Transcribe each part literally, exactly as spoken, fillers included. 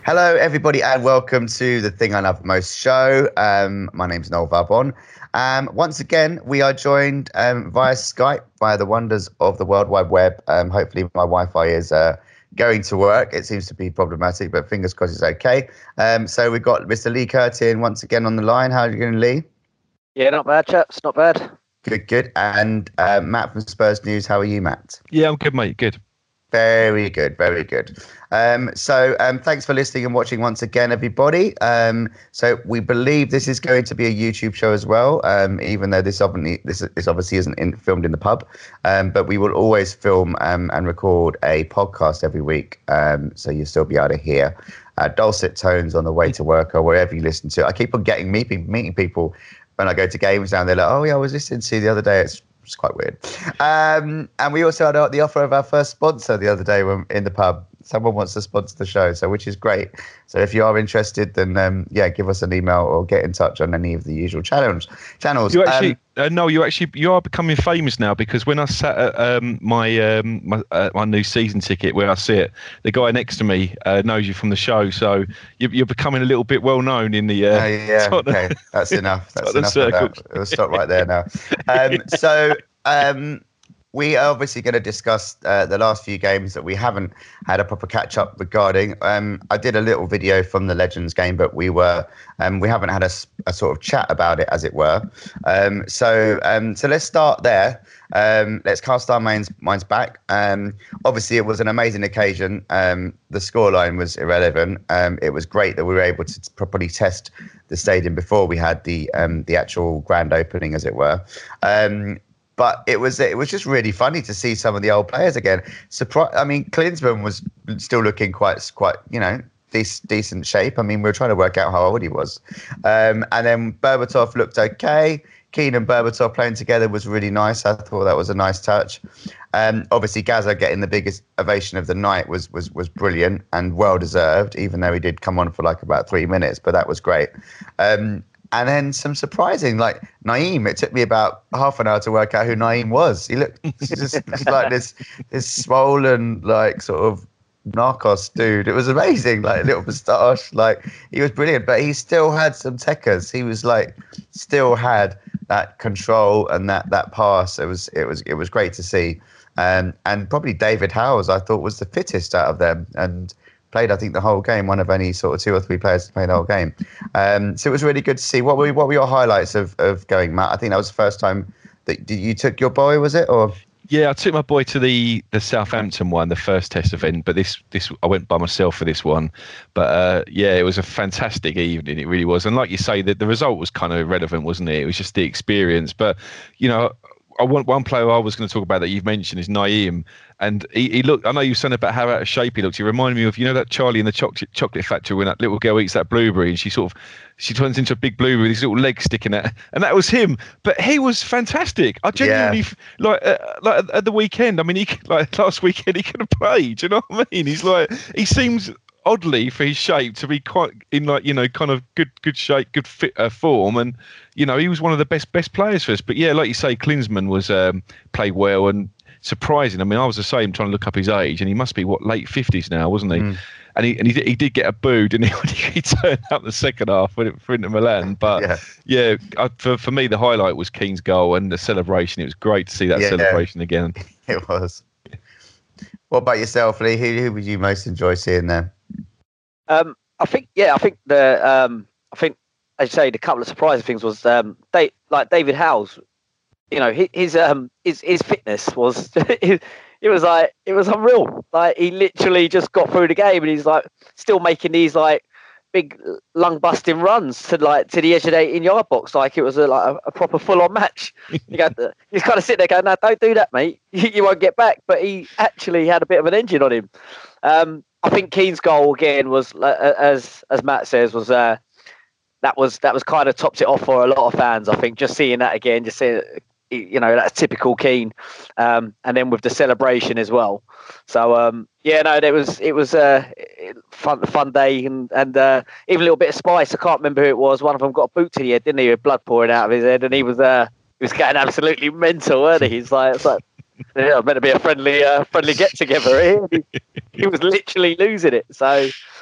Hello, everybody, and welcome to the Thing I Love Most show. Um, my name's Noel Varbon. Um, once again, we are joined um, via Skype, via the wonders of the World Wide Web. Um, hopefully, my Wi-Fi is uh, going to work. It seems to be problematic, but fingers crossed it's okay. Um, so we've got Mister Lee Curtin once again on the line. How are you going, Lee? Yeah, not bad, chaps. Not bad. Good, good. And uh, Matt from Spurs News. How are you, Matt? Yeah, I'm good, mate. Good. Very good, very good. Um, so um, thanks for listening and watching once again, everybody. Um, so we believe this is going to be a YouTube show as well, um, even though this obviously, this, this obviously isn't in, filmed in the pub. Um, but we will always film um, and record a podcast every week, um, so you'll still be able to hear uh, dulcet tones on the way to work or wherever you listen to. I keep on getting meeting, meeting people when I go to games down there, like, oh yeah, I was listening to you the other day. It's It's quite weird. Um, and we also had the offer of our first sponsor the other day when in the pub. Someone wants to sponsor the show, so which is great. So if you are interested, then um, yeah, give us an email or get in touch on any of the usual channels. Channels. You actually, um, uh, no, you actually, you are becoming famous now because when I sat at um, my um, my, uh, my new season ticket where I sit, the guy next to me uh, knows you from the show, so you're, you're becoming a little bit well known in the. Uh, oh, yeah, Tottenham, okay, that's enough. That's Tottenham enough of that. We'll stop right there now. Um, so. Um, We are obviously going to discuss uh, the last few games that we haven't had a proper catch up regarding. Um, I did a little video from the Legends game, but we were um, we haven't had a, a sort of chat about it, as it were. Um, so um, so let's start there. Um, let's cast our minds minds back. Um, obviously, it was an amazing occasion. Um, the scoreline was irrelevant. Um, it was great that we were able to properly test the stadium before we had the um, the actual grand opening, as it were. Um, But it was it was just really funny to see some of the old players again. Surprise! I mean, Klinsmann was still looking quite quite you know decent decent shape. I mean, we were trying to work out how old he was. Um, and then Berbatov looked okay. Keane and Berbatov playing together was really nice. I thought that was a nice touch. Um, obviously, Gazza getting the biggest ovation of the night was was was brilliant and well deserved. Even though he did come on for like about three minutes, but that was great. Um, And then some surprising, like Naeem. It took me about half an hour to work out who Naeem was. He looked just like this, this swollen, like sort of narcos dude. It was amazing, like little moustache. Like he was brilliant, but he still had some techers. He was like, still had that control and that that pass. It was it was it was great to see. Um, and probably David Howes, I thought, was the fittest out of them, and played, I think, the whole game. One of only sort of two or three players to play the whole game. Um, so it was really good to see. What were what were your highlights of, of going, Matt? I think that was the first time that did you took your boy, was it? Or yeah, I took my boy to the, the Southampton one, the first test event. But this this I went by myself for this one. But uh, yeah, it was a fantastic evening. It really was. And like you say, the, the result was kind of irrelevant, wasn't it? It was just the experience. But you know, I want one player I was going to talk about that you've mentioned is Naeem. And he, he looked, I know you were saying about how out of shape he looked. He reminded me of, you know, that Charlie in the chocolate chocolate factory when that little girl eats that blueberry and she sort of, she turns into a big blueberry with his little legs sticking out. And that was him. But he was fantastic. I genuinely, yeah. like, uh, like at the weekend, I mean, he like last weekend he could have played. Do you know what I mean? He's like, he seems oddly for his shape to be quite in like, you know, kind of good good shape, good fit uh, form. And, you know, he was one of the best best players for us. But yeah, like you say, Klinsmann was um, played well and surprising. I mean, I was the same trying to look up his age, and he must be what late fifties now, wasn't he? Mm. And he and he, he did get a boo, didn't he? When he turned up the second half for, for Inter Milan. But yeah, yeah I, for for me the highlight was Keane's goal and the celebration. It was great to see that yeah, celebration again. It was. What about yourself, Lee? Who who would you most enjoy seeing there? Um, I think yeah, I think the um, I think as you say, the couple of surprising things was um, they like David Howes. You know, his his um his his fitness was it, it was like it was unreal. Like he literally just got through the game and he's like still making these like big lung busting runs to like to the edge of the eighteen yard box like it was a like a, a proper full on match. You got to, he's kind of sitting there going, "No, don't do that, mate. You, you won't get back." But he actually had a bit of an engine on him. Um, I think Keane's goal again was uh, as as Matt says was uh that was that was kind of topped it off for a lot of fans. I think just seeing that again, just seeing. You know, that's typical Keane, um, and then with the celebration as well. So um, yeah, no, it was it was a uh, fun fun day, and and uh, even a little bit of spice. I can't remember who it was. One of them got a boot to the head, didn't he? With blood pouring out of his head, and he was uh, he was getting absolutely mental, weren't he? He's like, it's like yeah, meant to be a friendly uh, friendly get together here. He, he was literally losing it. So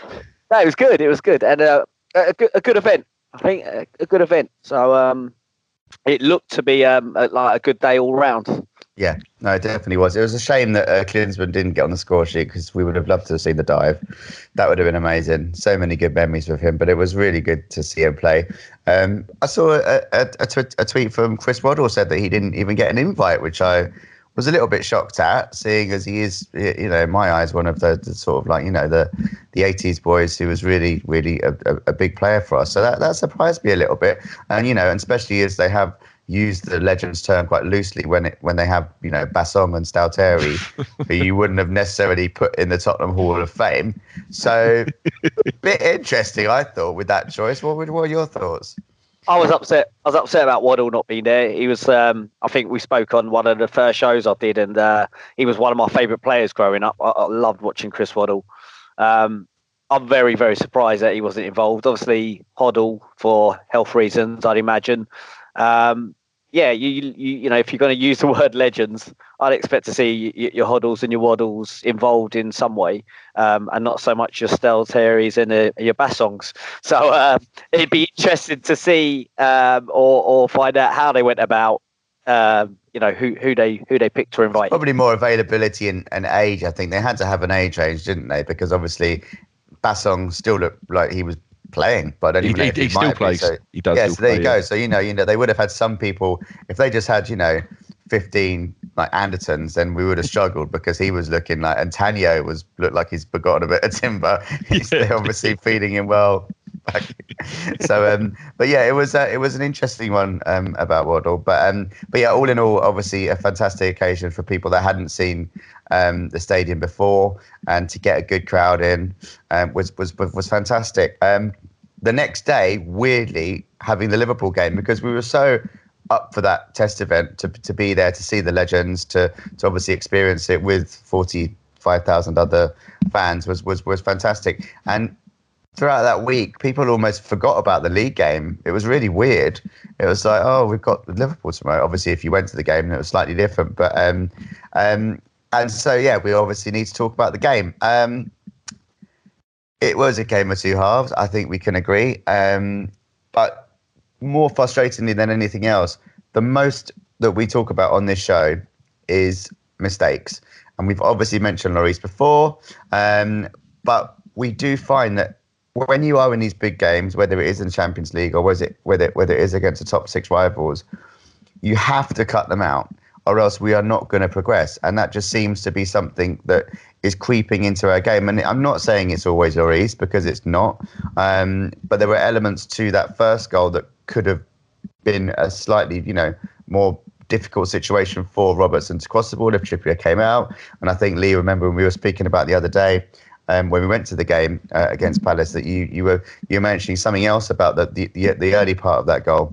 No, it was good. It was good, and uh, a good a good event. I think a, a good event. So um, it looked to be um a, like a good day all round. Yeah, no, it definitely was. It was a shame that uh, Klinsmann didn't get on the score sheet because we would have loved to have seen the dive. That would have been amazing. So many good memories with him, but it was really good to see him play. Um, I saw a, a, a, tw- a tweet from Chris Waddle said that he didn't even get an invite, which I was a little bit shocked at, seeing as he is, you know, in my eyes, one of the, the sort of like, you know, the the eighties boys who was really, really a, a, a big player for us. So that, that surprised me a little bit. And, you know, and especially as they have used the legends term quite loosely when it when they have, you know, Bassong and Stalteri, who you wouldn't have necessarily put in the Tottenham Hall of Fame. So a bit interesting, I thought, with that choice. What were, what were your thoughts? I was upset. I was upset about Waddle not being there. He was. Um, I think we spoke on one of the first shows I did, and uh, he was one of my favourite players growing up. I, I loved watching Chris Waddle. Um, I'm very, very surprised that he wasn't involved. Obviously, Hoddle for health reasons, I'd imagine. Um, yeah, you, you you know, if you're going to use the word legends, I'd expect to see your Hoddles and your Waddles involved in some way, um, and not so much your Stalteris and uh, your Bassongs. So uh, it'd be interesting to see um, or or find out how they went about, um, you know, who who they who they picked to invite. Probably more availability and, and age. I think they had to have an age range, didn't they? Because obviously Bassong still looked like he was playing, but I don't even he, know if he, he, he still might plays. Be, so, he does. Yeah, still so there play, you go. yeah. So you know, you know, they would have had some people if they just had, you know, fifteen like Andertons, then we would have struggled because he was looking like, and Tanyo was looked like he's forgotten a bit of timber. He's Yeah. obviously feeding him well. so um but yeah, it was uh, it was an interesting one um about Waddle, but um but yeah, all in all, obviously a fantastic occasion for people that hadn't seen um the stadium before, and to get a good crowd in um was was was fantastic. Um the next day, weirdly, having the Liverpool game, because we were so up for that test event, to to be there, to see the legends, to to obviously experience it with forty-five thousand other fans was was was fantastic. And throughout that week, people almost forgot about the league game. It was really weird. It was like, oh, we've got Liverpool tomorrow. Obviously, if you went to the game, it was slightly different. But um, um, and so yeah, we obviously need to talk about the game. Um, it was a game of two halves. I think we can agree. Um, but more frustratingly than anything else, the most that we talk about on this show is mistakes, and we've obviously mentioned Lloris before. Um, but we do find that when you are in these big games, whether it is in the Champions League or whether it, whether, whether it is against the top six rivals, you have to cut them out, or else we are not going to progress. And that just seems to be something that is creeping into our game. And I'm not saying it's always Lloris, because it's not. Um, but there were elements to that first goal that could have been a slightly, you know, more difficult situation for Robertson to cross the ball if Trippier came out. And I think, Lee, remember when we were speaking about the other day, Um, when we went to the game uh, against Palace, that you you were you were mentioning something else about the the, the, the early part of that goal.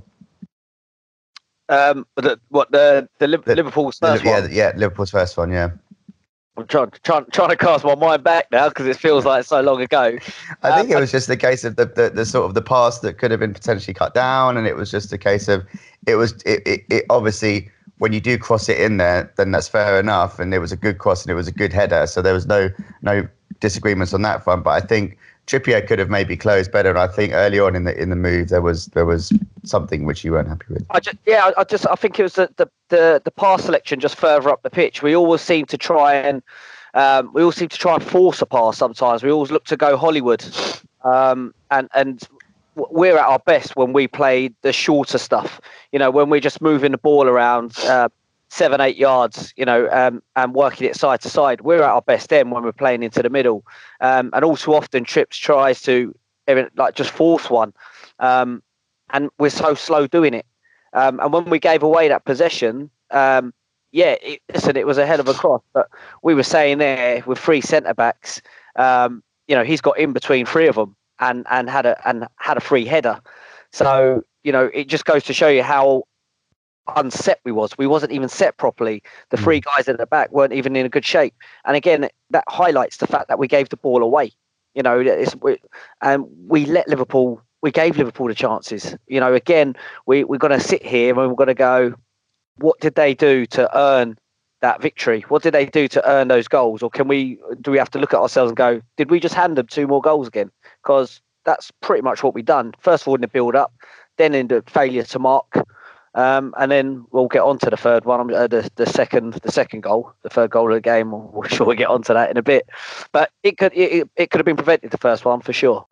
Um, the, what the the, the Liverpool's first the, yeah, one? Yeah, Liverpool's first one. Yeah. I'm trying trying trying to cast my mind back now because it feels like so long ago. I think um, it was just a case of the, the the sort of the pass that could have been potentially cut down, and it was just a case of it was it, it, it obviously. When you do cross it in there, then that's fair enough, and it was a good cross and it was a good header, so there was no no disagreements on that front. But I think Trippier could have maybe closed better, and I think early on in the in the move there was there was something which you weren't happy with. I just yeah, I, I just I think it was the, the the the pass selection just further up the pitch. We always seem to try and um, we all seem to try and force a pass. Sometimes we always look to go Hollywood, um, and and. We're at our best when we play the shorter stuff, you know, when we're just moving the ball around uh, seven, eight yards, you know, um, and working it side to side. We're at our best then when we're playing into the middle. Um, and all too often, Trips tries to like just force one. Um, and we're so slow doing it. Um, and when we gave away that possession, um, yeah, it, listen, it was a hell of a cross. But we were saying there with three centre backs, um, you know, he's got in between three of them. And, and had a and had a free header, so you know it just goes to show you how unset we was. We wasn't even set properly. The three guys at the back weren't even in a good shape. And again, that highlights the fact that we gave the ball away. You know, it's, we, and we let Liverpool. We gave Liverpool the chances. You know, again, we we're going to sit here and we're going to go, what did they do to earn that victory? What did they do to earn those goals? Or can we do we have to look at ourselves and go, did we just hand them two more goals again? Because that's pretty much what we've done. First of all, in the build-up, then in the failure to mark, um, and then we'll get on to the third one, uh, the the second the second goal, the third goal of the game. We'll sure we'll get onto that in a bit. But it could it, it could have been prevented, the first one, for sure.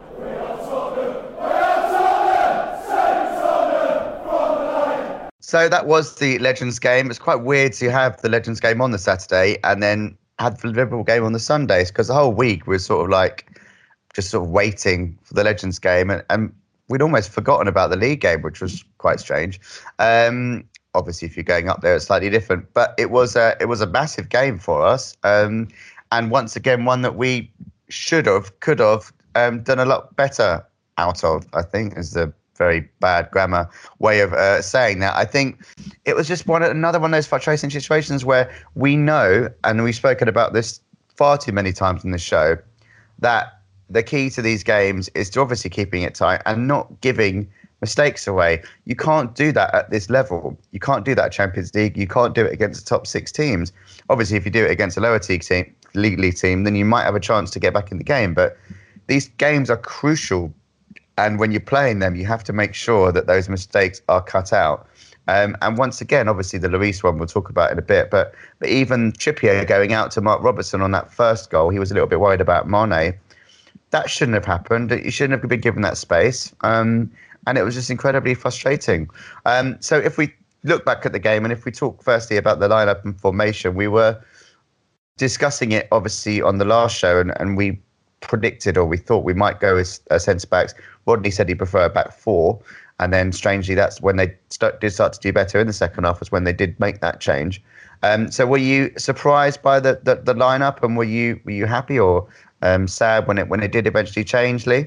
So that was the Legends game. It's quite weird to have the Legends game on the Saturday and then have the Liverpool game on the Sundays, because the whole week we were sort of like just sort of waiting for the Legends game, and, and we'd almost forgotten about the league game, which was quite strange. Um, obviously, if you're going up there, it's slightly different, but it was a, it was a massive game for us, um, and once again one that we should have, could have um, done a lot better out of, I think, is the very bad grammar way of uh, saying that. I think it was just one another one of those frustrating situations where we know, and we've spoken about this far too many times in the show, that the key to these games is to obviously keeping it tight and not giving mistakes away. You can't do that at this level. You can't do that at Champions League. You can't do it against the top six teams. Obviously, if you do it against a lower league team, league league team, then you might have a chance to get back in the game. But these games are crucial. And when you're playing them, you have to make sure that those mistakes are cut out. Um, and once again, obviously, the Lloris one we'll talk about in a bit. But, but even Trippier going out to Mark Robertson on that first goal, he was a little bit worried about Mane. That shouldn't have happened. You shouldn't have been given that space. Um, and it was just incredibly frustrating. Um, so if we look back at the game, and if we talk firstly about the lineup and formation, we were discussing it, obviously, on the last show, and, and we predicted, or we thought we might go as uh, centre backs. Rodney said he preferred back four, and then strangely, that's when they start, did start to do better in the second half, was when they did make that change. Um, so, were you surprised by the, the, the lineup, and were you were you happy or um, sad when it when it did eventually change, Lee?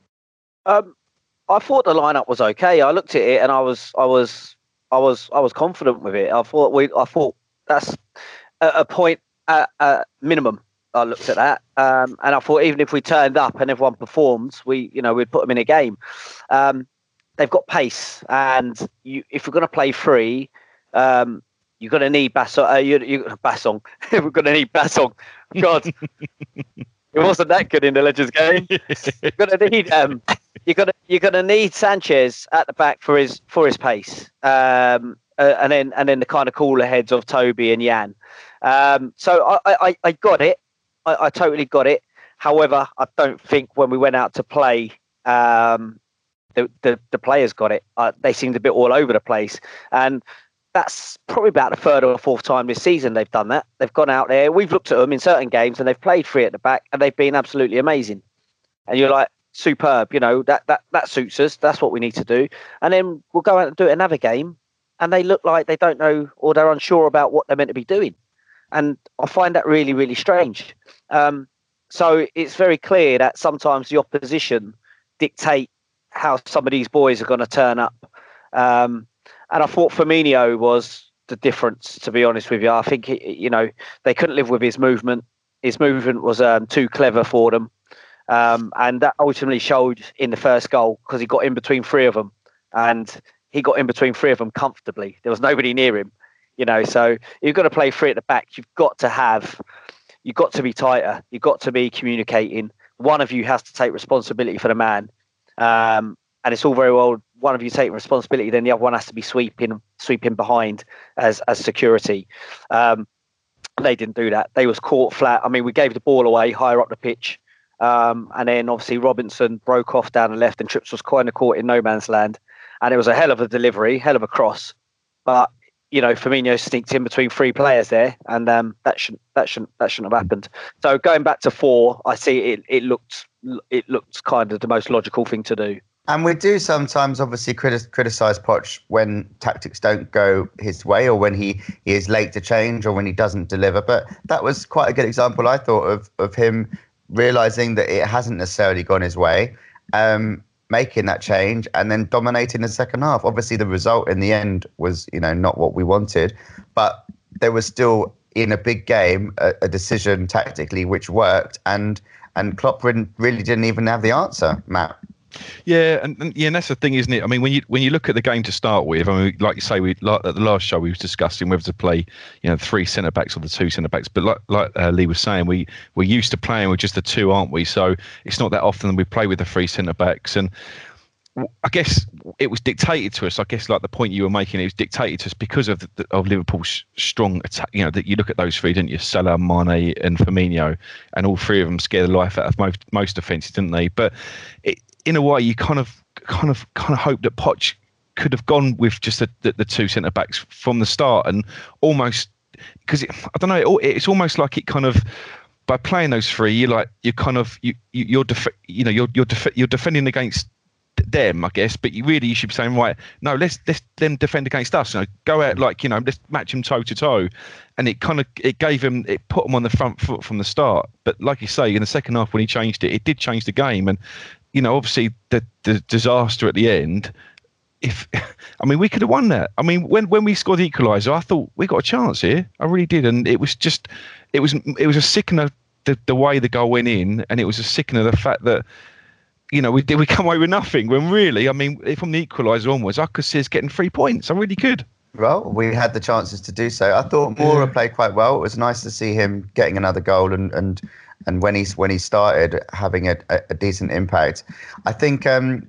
Um, I thought the lineup was okay. I looked at it and I was I was I was I was confident with it. I thought we I thought that's a, a point at, at minimum. I looked at that, um, and I thought even if we turned up and everyone performed, we, you know, we'd put them in a game. Um, they've got pace, and you, if we're going to play free, um, you're going to need Bassong. Uh, you, you, Bassong. We're going to need Bassong. God, it wasn't that good in the Legends game. You're going to need um, you're going to you're going to need Sanchez at the back for his for his pace, um, uh, and then and then the kind of cooler heads of Toby and Jan. Um, so I, I, I got it. I, I totally got it. However, I don't think when we went out to play, um, the, the the players got it. Uh, they seemed a bit all over the place, and that's probably about the third or fourth time this season they've done that. They've gone out there. We've looked at them in certain games, and they've played free at the back, and they've been absolutely amazing. And you're like, superb. You know, that that that suits us. That's what we need to do. And then we'll go out and do it another game, and they look like they don't know, or they're unsure about what they're meant to be doing. And I find that really, really strange. Um, so it's very clear that sometimes the opposition dictate how some of these boys are going to turn up. Um, and I thought Firmino was the difference, to be honest with you. I think, you know, they couldn't live with his movement. His movement was um, too clever for them. Um, and that ultimately showed in the first goal, because he got in between three of them. And he got in between three of them comfortably. There was nobody near him. You know, so you've got to play free at the back. You've got to have, you've got to be tighter. You've got to be communicating. One of you has to take responsibility for the man. Um, and it's all very well, one of you taking responsibility, then the other one has to be sweeping, sweeping behind as, as security. Um, they didn't do that. They was caught flat. I mean, we gave the ball away higher up the pitch. Um, and then obviously Robinson broke off down the left, and Trips was kind of caught in no man's land. And it was a hell of a delivery, hell of a cross. But you know, Firmino sneaked in between three players there, and um, that shouldn't that shouldn't that shouldn't have happened. So going back to four, I see it. It looked it looked kind of the most logical thing to do. And we do sometimes, obviously, criti- criticise Poch when tactics don't go his way, or when he, he is late to change, or when he doesn't deliver. But that was quite a good example, I thought, of of him realising that it hasn't necessarily gone his way. Um, making that change and then dominating the second half. Obviously, the result in the end was, you know, not what we wanted, but there was still, in a big game, a, a decision tactically which worked, and and Klopp really didn't even have the answer, Matt. Yeah, and, and yeah, and that's the thing, isn't it? I mean, when you when you look at the game to start with, I mean, like you say, we like at the last show we was discussing whether to play, you know, three centre backs or the two centre backs. But like like uh, Lee was saying, we we're used to playing with just the two, aren't we? So it's not that often we play with the three centre backs. And I guess it was dictated to us. I guess like the point you were making, it was dictated to us because of the, of Liverpool's strong attack. You know, that you look at those three, didn't you? Salah, Mane, and Firmino, and all three of them scared the life out of most most defences, didn't they? But it, in a way, you kind of, kind of, kind of hope that Poch could have gone with just the, the, the two centre backs from the start, and almost because I don't know, it, it's almost like it kind of by playing those three, you like you kind of you, you you're def, you know you're you're def, you're defending against them, I guess, but you really you should be saying, right, no, let's let's them defend against us. You know, go out like, you know, let's match them toe to toe, and it kind of it gave him it put them on the front foot from the start. But like you say, in the second half when he changed it, it did change the game, and you know, obviously the the disaster at the end. If I mean, we could have won that. I mean, when when we scored the equaliser, I thought we got a chance here. I really did, and it was just it was it was a sickener the the way the goal went in, and it was a sickener the fact that, you know, we did we come away with nothing when really, I mean, from the equaliser onwards, I could see us getting three points. I really could. Well, we had the chances to do so. I thought Moura yeah. played quite well. It was nice to see him getting another goal, and and and when he's when he started having a, a, a decent impact. I think. Um,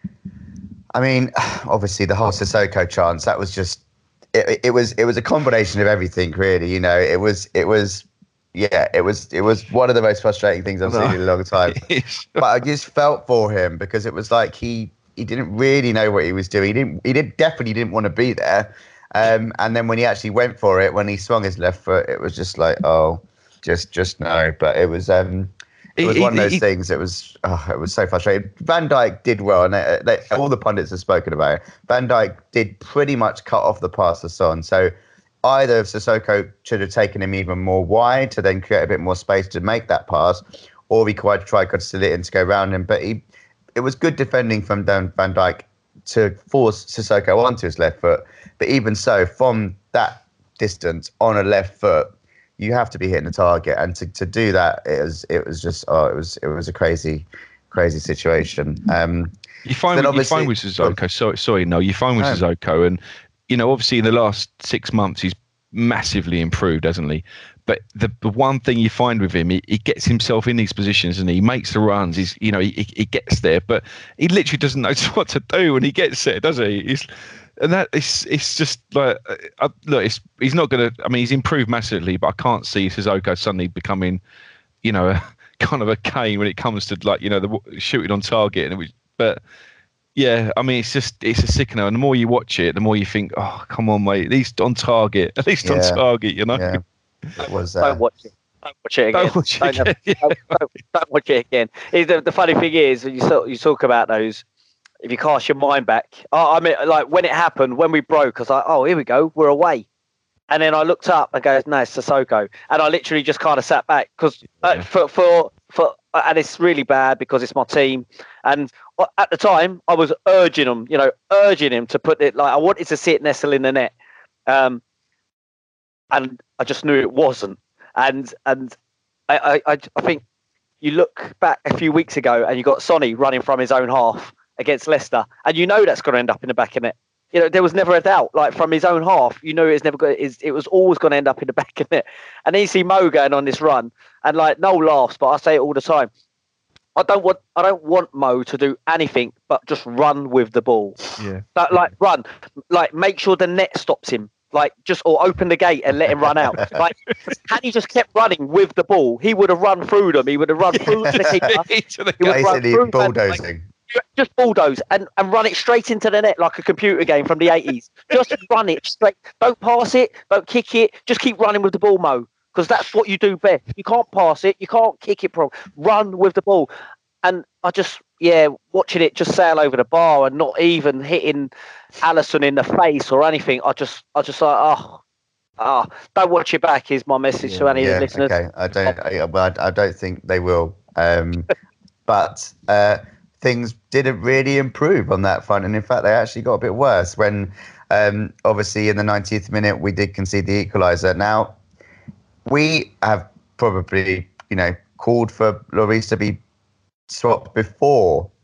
I mean, obviously the whole Sissoko chance, that was just it, it was it was a combination of everything, really. You know, it was it was. Yeah, it was it was one of the most frustrating things I've seen in a long time. But I just felt for him because it was like he he didn't really know what he was doing. He didn't he did definitely didn't want to be there. Um, and then when he actually went for it, when he swung his left foot, it was just like, oh, just just no. But it was um, it was he, one of those he, things. It was oh, it was so frustrating. Van Dijk did well, and they, they, all the pundits have spoken about it. Van Dijk did pretty much cut off the pass to Son. So either Sissoko should have taken him even more wide to then create a bit more space to make that pass, or he could try to sit in to go around him. But he, it was good defending from Van Dijk to force Sissoko onto his left foot. But even so, from that distance on a left foot, you have to be hitting the target, and to, to do that, it was it was just oh, it was it was a crazy, crazy situation. Um, you find you find with Sissoko. Sorry, sorry, no, you find with no. Sissoko and. You know, obviously in the last six months, he's massively improved, hasn't he? But the, the one thing you find with him, he, he gets himself in these positions and he makes the runs. He's, you know, he, he gets there, but he literally doesn't know what to do when he gets there, does he? He's, and that it's it's just like, uh, look, it's, he's not going to. I mean, he's improved massively, but I can't see Sissoko suddenly becoming, you know, a, kind of a Kane when it comes to like, you know, the shooting on target. And it was, but. Yeah, I mean, it's just, it's a sickener. And the more you watch it, the more you think, oh, come on, mate, at least on target. At least yeah. on target, you know? Yeah. That was, uh... Don't watch it. Don't watch it again. Don't watch it don't, again. Have, don't, don't, don't watch it again. The, the funny thing is, you talk, you talk about those, if you cast your mind back, oh, I mean, like when it happened, when we broke, I was like, oh, here we go, we're away. And then I looked up and goes, no, it's Sissoko. And I literally just kind of sat back because uh, for, for, for, and it's really bad because it's my team. And at the time, I was urging him, you know, urging him to put it like I wanted to see it nestle in the net, um, and I just knew it wasn't. And and I, I I think you look back a few weeks ago and you got Sonny running from his own half against Leicester, and you know that's going to end up in the back of net. You know, there was never a doubt. Like from his own half, you know, it's never going. It was always going to end up in the back of net. And then you see Mo going on this run, and like no laughs, but I say it all the time. I don't want I don't want Mo to do anything but just run with the ball. Yeah. But like run, like make sure the net stops him. Like just or open the gate and let him run out. Like had he just kept running with the ball, he would have run through them. He would have run through the keeper. He would run through bulldozing. And, like, just bulldoze and, and run it straight into the net like a computer game from the eighties. Just run it straight. Don't pass it. Don't kick it. Just keep running with the ball, Mo. Because that's what you do best. You can't pass it. You can't kick it. Pro. Run with the ball. And I just, yeah, watching it just sail over the bar and not even hitting Alisson in the face or anything. I just, I just like, oh, oh, don't watch it back. Is my message yeah, to any yeah, listeners. Okay, I don't, I, well, I don't think they will. Um, but uh, things didn't really improve on that front, and in fact, they actually got a bit worse when, um, obviously, in the ninetieth minute, we did concede the equaliser. Now. We have probably, you know, called for Lloris to be swapped before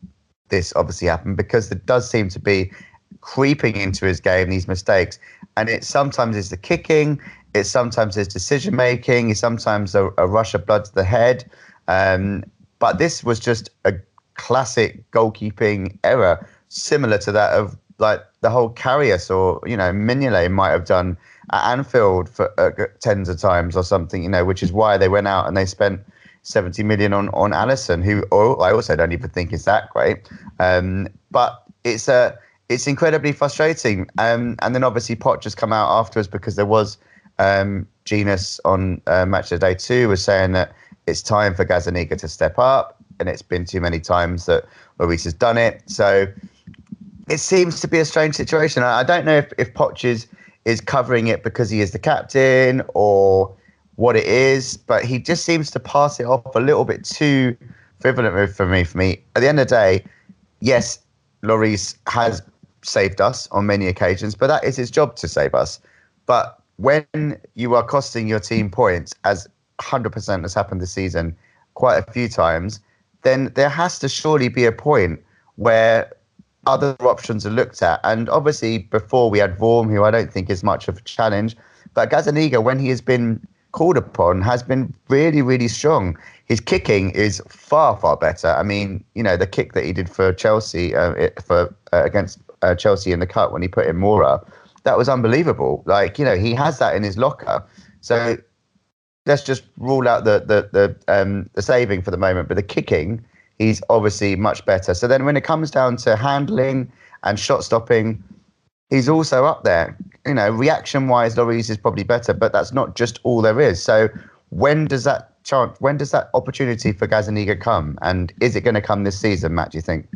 this obviously happened, because there does seem to be creeping into his game these mistakes, and it sometimes is the kicking, it sometimes is decision making, it's sometimes a, a rush of blood to the head, um, but this was just a classic goalkeeping error, similar to that of like the whole Karius or you know Mignolet might have done at Anfield for uh, tens of times or something, you know, which is why they went out and they spent seventy million on on Alisson, who or I also don't even think is that great. Um, but it's a it's incredibly frustrating. Um, and then obviously Poch has come out afterwards, because there was um, Genius on uh, Match of the Day two was saying that it's time for Gazzaniga to step up, and it's been too many times that Lloris has done it. So it seems to be a strange situation. I, I don't know if if Poch is is covering it because he is the captain or what it is, but he just seems to pass it off a little bit too frivolent for me. For me, at the end of the day, yes, Lloris has saved us on many occasions, but that is his job to save us. But when you are costing your team points, as one hundred percent has happened this season quite a few times, then there has to surely be a point where other options are looked at. And obviously before we had Vorm, who I don't think is much of a challenge, but Gazzaniga, when he has been called upon, has been really, really strong. His kicking is far, far better. I mean, you know, the kick that he did for Chelsea, uh, it, for uh, against uh, Chelsea in the cup when he put in Moura, that was unbelievable. Like, you know, he has that in his locker. So let's just rule out the the the um the saving for the moment, but the kicking, he's obviously much better. So then when it comes down to handling and shot stopping, he's also up there. You know, reaction wise, Lloris is probably better, but that's not just all there is. So when does that chance, when does that opportunity for Gazzaniga come? And is it going to come this season, Matt, do you think?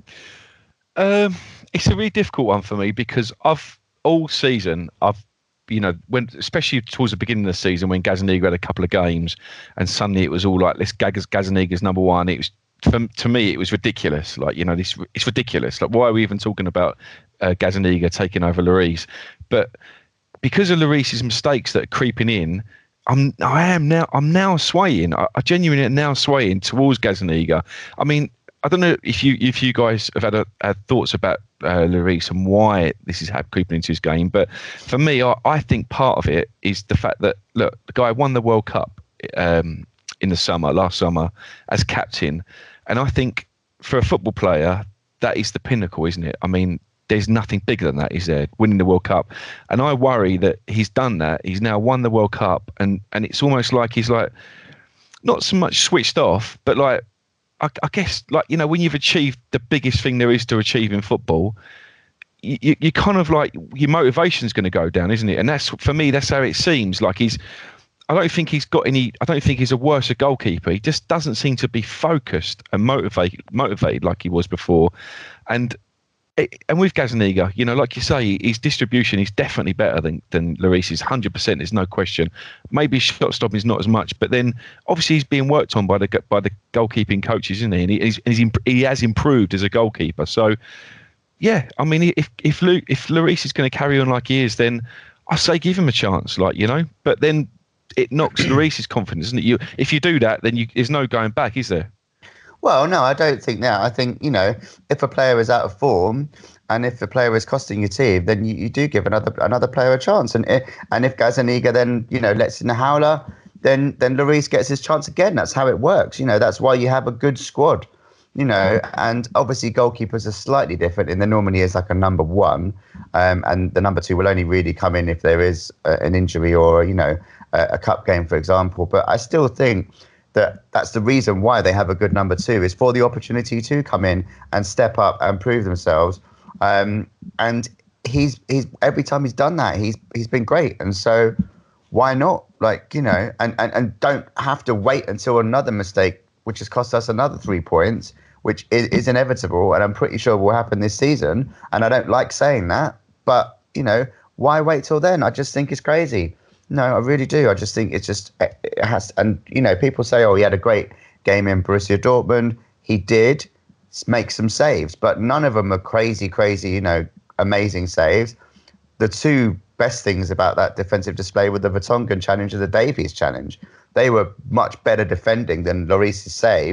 Um, it's a really difficult one for me, because I've all season, I've, you know, when especially towards the beginning of the season when Gazzaniga had a couple of games and suddenly it was all like, let's Gaz, Gazzaniga's number one. It was, for, to me, it was ridiculous. Like, you know, this it's ridiculous. Like, why are we even talking about uh, Gazzaniga taking over Lloris? But because of Lloris's mistakes that are creeping in, I'm I am now I'm now swaying. I, I genuinely am now swaying towards Gazzaniga. I mean, I don't know if you if you guys have had, a, had thoughts about uh, Lloris and why this is creeping into his game, but for me, I, I think part of it is the fact that, look, the guy won the World Cup um, in the summer, last summer, as captain, and I think for a football player, that is the pinnacle, isn't it? I mean, there's nothing bigger than that, is there? Winning the World Cup. And I worry that he's done that. He's now won the World Cup, and, and it's almost like he's like, not so much switched off, but like, I, I guess, like, you know, when you've achieved the biggest thing there is to achieve in football, you, you kind of like, your motivation's going to go down, isn't it? And that's, for me, that's how it seems. Like, he's, I don't think he's got any, I don't think he's a worse goalkeeper. He just doesn't seem to be focused and motivated, motivated like he was before. And And with Gazzaniga, you know, like you say, his distribution is definitely better than than Lloris's, one hundred percent. There's no question. Maybe shot stopping is not as much, but then obviously he's being worked on by the by the goalkeeping coaches, isn't he? And he, he's, he's he has improved as a goalkeeper. So, yeah, I mean, if if Lu, if Lloris is going to carry on like he is, then I say give him a chance, like, you know. But then it knocks Lloris's confidence, isn't it? You if you do that, then you, there's no going back, is there? Well, no, I don't think that. I think, you know, if a player is out of form and if the player is costing your team, then you, you do give another another player a chance. And if, and if Gazzaniga then, you know, lets in the howler, then then Lloris gets his chance again. That's how it works. You know, that's why you have a good squad, you know. And obviously goalkeepers are slightly different. In the normally is like a number one, um, and the number two will only really come in if there is a, an injury or, you know, a, a cup game, for example. But I still think that that's the reason why they have a good number two, is for the opportunity to come in and step up and prove themselves. Um, and he's he's every time he's done that, he's he's been great. And so why not? Like, you know, and, and, and don't have to wait until another mistake, which has cost us another three points, which is, is inevitable, and I'm pretty sure will happen this season. And I don't like saying that, but, you know, why wait till then? I just think it's crazy. No, I really do. I just think it's just, it has, and, you know, people say, oh, he had a great game in Borussia Dortmund. He did make some saves, but none of them are crazy, crazy, you know, amazing saves. The two best things about that defensive display were the Vertonghen challenge and the Davies challenge. They were much better defending than Lloris's saves.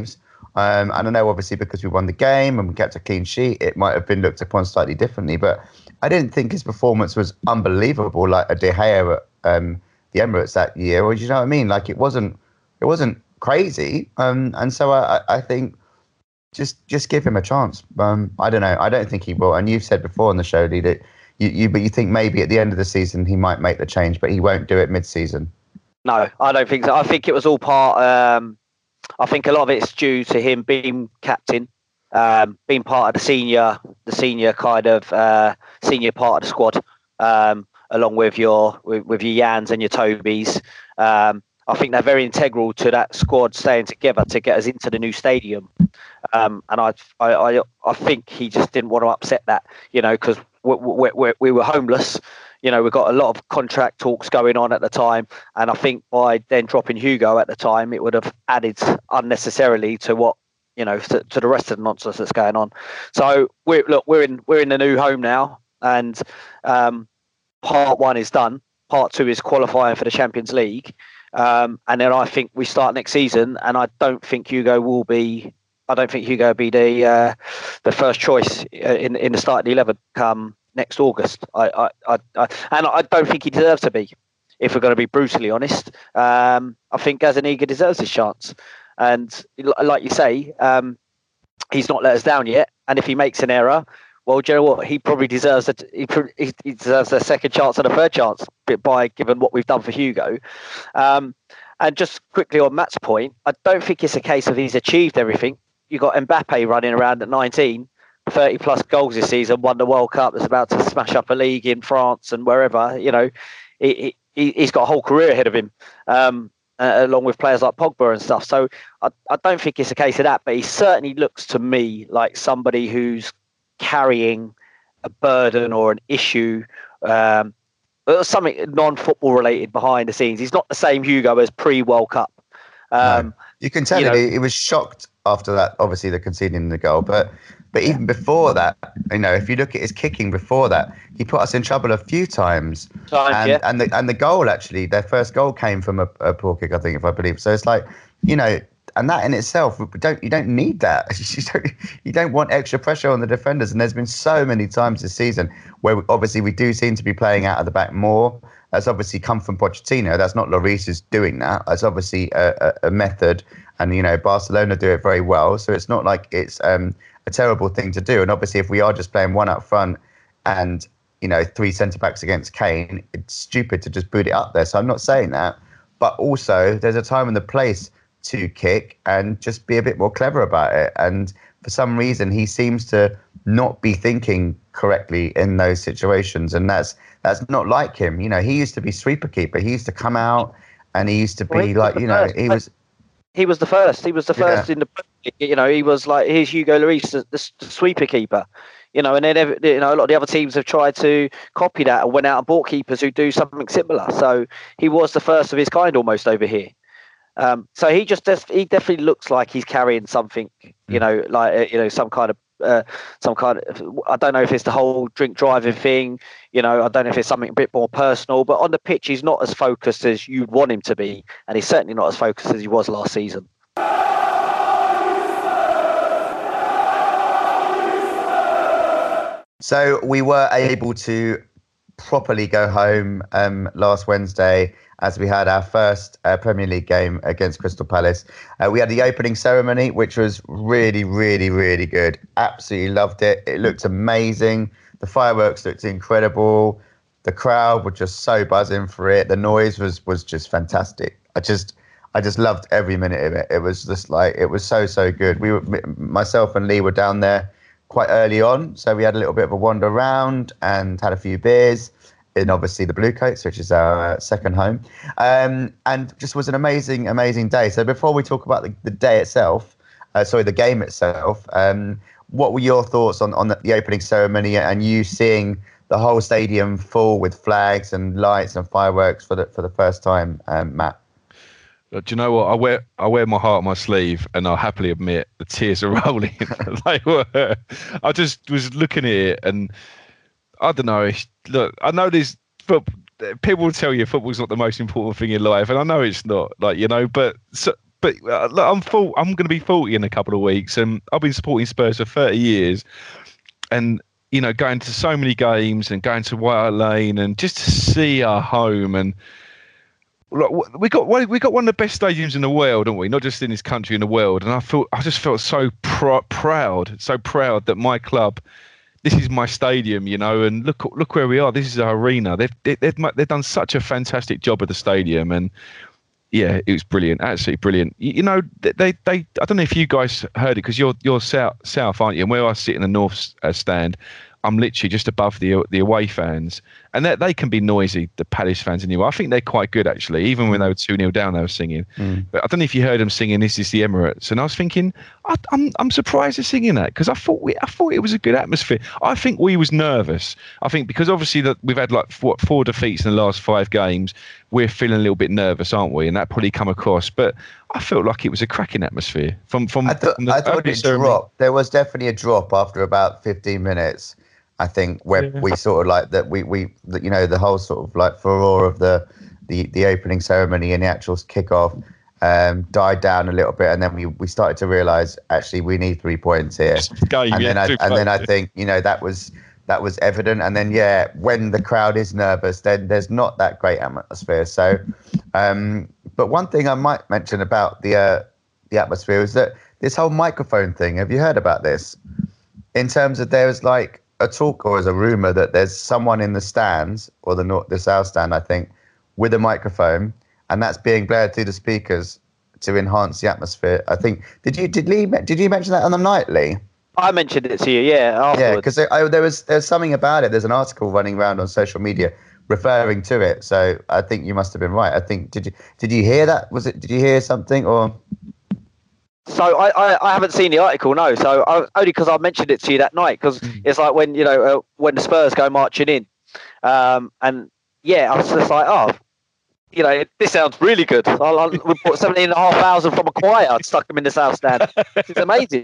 Um, and I know, obviously, because we won the game and we kept a clean sheet, it might have been looked upon slightly differently. But I didn't think his performance was unbelievable, like a De Gea at um, the Emirates that year. Or, you know what I mean? Like, it wasn't, it wasn't crazy. Um, and so I, I think just just give him a chance. Um, I don't know. I don't think he will. And you've said before on the show, Lee, that you, you, but you think maybe at the end of the season he might make the change, but he won't do it mid-season. No, I don't think so. I think it was all part. Um, I think a lot of it's due to him being captain, um, being part of the senior, the senior kind of uh, senior part of the squad, um, along with your with, with your Jans and your Tobys. Um, I think they're very integral to that squad staying together to get us into the new stadium. Um, and I, I, I, I think he just didn't want to upset that, you know, because we, we, we, we were homeless. You know, we've got a lot of contract talks going on at the time. And I think by then dropping Hugo at the time, it would have added unnecessarily to what, you know, to, to the rest of the nonsense that's going on. So we look, we're in, we're in the new home now. And um, part one is done. Part two is qualifying for the Champions League. Um, and then I think we start next season, and I don't think Hugo will be. I don't think Hugo will be the uh, the first choice in in the starting eleven come next August. I, I, I, I and I don't think he deserves to be. If we're going to be brutally honest, um, I think Gazzaniga deserves his chance. And like you say, um, he's not let us down yet. And if he makes an error, well, do you know what? He probably deserves a he, he deserves a second chance and a third chance by given what we've done for Hugo. Um, and just quickly on Matt's point, I don't think it's a case of he's achieved everything. You got Mbappe running around at nineteen, thirty plus goals this season, won the World Cup, is about to smash up a league in France and wherever. You know, he, he he's got a whole career ahead of him, um, uh, along with players like Pogba and stuff. So I, I don't think it's a case of that, but he certainly looks to me like somebody who's carrying a burden or an issue, um, something non-football related behind the scenes. He's not the same Hugo as pre-World Cup. Um, no. You can tell you him know, he, he was shocked after that, obviously the conceding the goal, but but even before that, you know, if you look at his kicking before that, he put us in trouble a few times. Times, and yeah. and the and the goal actually, their first goal came from a, a poor kick, I think, if I believe. So it's like, you know. And that in itself, don't you don't need that. You don't, you don't want extra pressure on the defenders. And there's been so many times this season where we, obviously we do seem to be playing out of the back more. That's obviously come from Pochettino. That's not Lloris is doing that. That's obviously a, a, a method. And, you know, Barcelona do it very well. So it's not like it's um, a terrible thing to do. And obviously if we are just playing one up front and, you know, three centre-backs against Kane, it's stupid to just boot it up there. So I'm not saying that. But also there's a time and the place to kick and just be a bit more clever about it. And for some reason, he seems to not be thinking correctly in those situations. And that's that's not like him. You know, he used to be sweeper keeper. He used to come out and he used to be well, like, you know, first. he was... He was the first. He was the first yeah. in the... You know, he was like, here's Hugo Lloris, the, the sweeper keeper. You know, and then, you know, a lot of the other teams have tried to copy that and went out and bought keepers who do something similar. So he was the first of his kind almost over here. Um, so he just def- he definitely looks like he's carrying something, you know, like you know some kind of uh, some kind of. I don't know if it's the whole drink driving thing, you know. I don't know if it's something a bit more personal. But on the pitch, he's not as focused as you'd want him to be, and he's certainly not as focused as he was last season. So we were able to properly go home um, last Wednesday as we had our first uh, Premier League game against Crystal Palace. Uh, we had the opening ceremony, which was really, really, really good. Absolutely loved it. It looked amazing. The fireworks looked incredible. The crowd were just so buzzing for it. The noise was was just fantastic. I just I just loved every minute of it. It was just like, it was so, so good. We were, myself and Lee were down there quite early on, so we had a little bit of a wander around and had a few beers in obviously the Bluecoats, which is our uh, second home, um, and just was an amazing, amazing day. So before we talk about the, the day itself, uh, sorry, the game itself, um, what were your thoughts on, on the, the opening ceremony and you seeing the whole stadium full with flags and lights and fireworks for the for the first time, um, Matt? Do you know what? I wear I wear my heart on my sleeve, and I'll happily admit the tears are rolling. Like, I just was looking at it, and I don't know. Look, I know there's people will tell you football's not the most important thing in life, and I know it's not. Like, you know, but so, but uh, look, I'm full, I'm going to be forty in a couple of weeks, and I've been supporting Spurs for thirty years, and you know, going to so many games and going to White Hart Lane, and just to see our home. And look, we got we got one of the best stadiums in the world, haven't we? Not just in this country, in the world. And I felt I just felt so pr- proud, so proud that my club. This is my stadium, you know, and look look where we are. This is our arena. They've they've they've done such a fantastic job of the stadium, and yeah, it was brilliant, absolutely brilliant. You, you know, they they I don't know if you guys heard it because you're you're south south, aren't you? And where I sit in the north uh, stand, I'm literally just above the the away fans, and they they can be noisy. The Palace fans anyway. I think they're quite good actually. Even when they were two nil down, they were singing. Mm. But I don't know if you heard them singing "This Is the Emirates," and I was thinking, I, I'm I'm surprised they're singing that because I thought we I thought it was a good atmosphere. I think we was nervous. I think because obviously that we've had like what four defeats in the last five games, we're feeling a little bit nervous, aren't we? And that probably come across, but I felt like it was a cracking atmosphere from from. I, th- from the I thought it ceremony. dropped. There was definitely a drop after about fifteen minutes. I think where yeah. we sort of like that we we you know the whole sort of like furore of the the the opening ceremony and the actual kickoff um, died down a little bit, and then we we started to realise actually we need three points here. Game, and yeah, then I, and then I think you know that was that was evident. And then yeah, when the crowd is nervous, then there's not that great atmosphere. So, um, but one thing I might mention about the uh, the atmosphere is that this whole microphone thing. Have you heard about this? In terms of there was like a talk or as a rumor that there's someone in the stands or the north, the south stand, I think, with a microphone, and that's being blared through the speakers to enhance the atmosphere. I think. Did you did Lee did you mention that on the night, Lee? I mentioned it to you, yeah. Afterwards. Yeah, because there, there was there's something about it. There's an article running around on social media referring to it. So I think you must have been right. I think did you did you hear that? Was it? Did you hear something or? So I, I, I haven't seen the article, no. So I, only because I mentioned it to you that night, because mm. it's like when you know uh, when the Spurs go marching in, um, and yeah, I was just like, oh, you know, this sounds really good. I'll, I'll, we put seventeen and a half thousand from a choir, I'd stuck them in the south stand. It's amazing.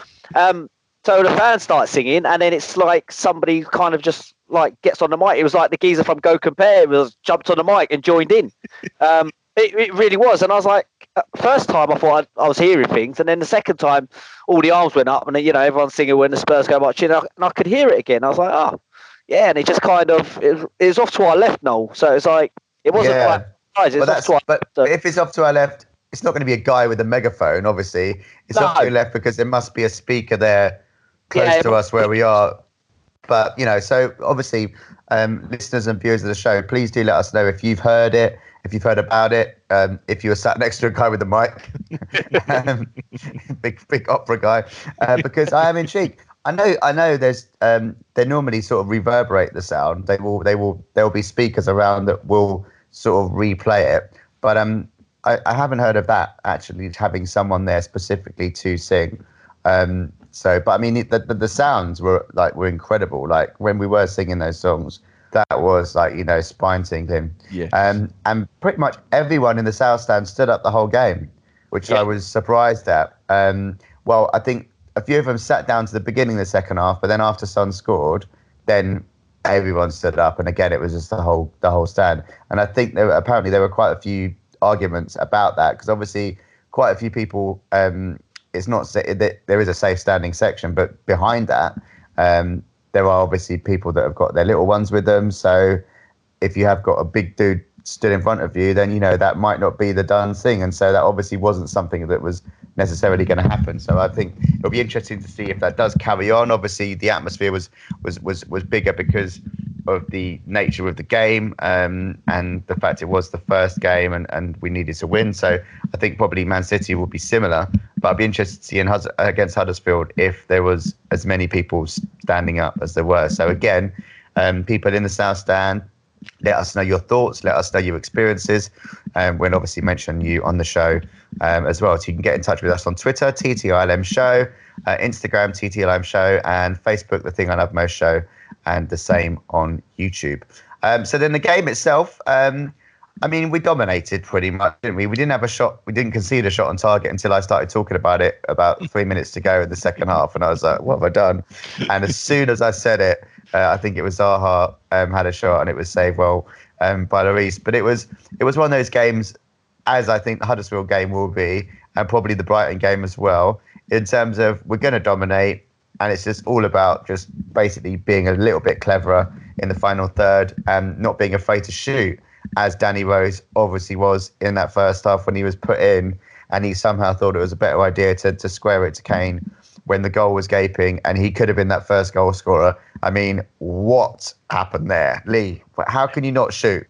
Um, so the fans start singing, and then it's like somebody kind of just like gets on the mic. It was like the geezer from Go Compare was jumped on the mic and joined in. Um, It, it really was, and I was like, first time I thought I, I was hearing things, and then the second time, all the arms went up, and you know everyone's singing when the Spurs go marching, and I, and I could hear it again. I was like, oh, yeah, and it just kind of it, it was off to our left, Noel. So it's like it wasn't yeah. quite surprise. It was well, off to our but left. if it's off to our left, it's not going to be a guy with a megaphone. Obviously, it's no. off to your left because there must be a speaker there close yeah, to us where we are. But you know, so obviously, um, listeners and viewers of the show, please do let us know if you've heard it. If you've heard about it, um, if you were sat next to a guy with a mic, um, big big opera guy, uh, because I am intrigued. I know I know there's um, they normally sort of reverberate the sound. They will they will there will be speakers around that will sort of replay it. But um, I, I haven't heard of that actually having someone there specifically to sing. Um, so, but I mean the, the the sounds were like were incredible. Like when we were singing those songs. That was like, you know, spine tingling. Yeah. Um, and pretty much everyone in the South Stand stood up the whole game, which yeah. I was surprised at. Um, well, I think a few of them sat down to the beginning of the second half, but then after Son scored, then everyone stood up. And again, it was just the whole the whole stand. And I think there were, apparently there were quite a few arguments about that because obviously quite a few people, um, it's not that there is a safe standing section, but behind that, um, there are obviously people that have got their little ones with them. So if you have got a big dude stood in front of you, then, you know, that might not be the done thing. And so that obviously wasn't something that was necessarily going to happen. So I think it'll be interesting to see if that does carry on. Obviously, the atmosphere was was was, was bigger because of the nature of the game um, and the fact it was the first game and, and we needed to win. So I think probably Man City will be similar. But I'd be interested to see in Hus- against Huddersfield if there was as many people standing up as there were. So again, um, people in the South Stand, let us know your thoughts, let us know your experiences. Um, we'll obviously mention you on the show um, as well. So you can get in touch with us on Twitter, T T I L M Show, uh, Instagram, T T I L M Show, and Facebook, The Thing I Love Most Show, and the same on YouTube. Um, so then the game itself, um, I mean, we dominated pretty much, didn't we? We didn't have a shot. We didn't concede a shot on target until I started talking about it about three minutes to go in the second half. And I was like, what have I done? And as soon as I said it, uh, I think it was Zaha um, had a shot and it was saved well um, by Lloris. But it was it was one of those games, as I think the Huddersfield game will be, and probably the Brighton game as well, in terms of we're going to dominate, and it's just all about just basically being a little bit cleverer in the final third and not being afraid to shoot, as Danny Rose obviously was in that first half when he was put in, and he somehow thought it was a better idea to, to square it to Kane when the goal was gaping, and he could have been that first goal scorer. I mean, what happened there, Lee? How can you not shoot?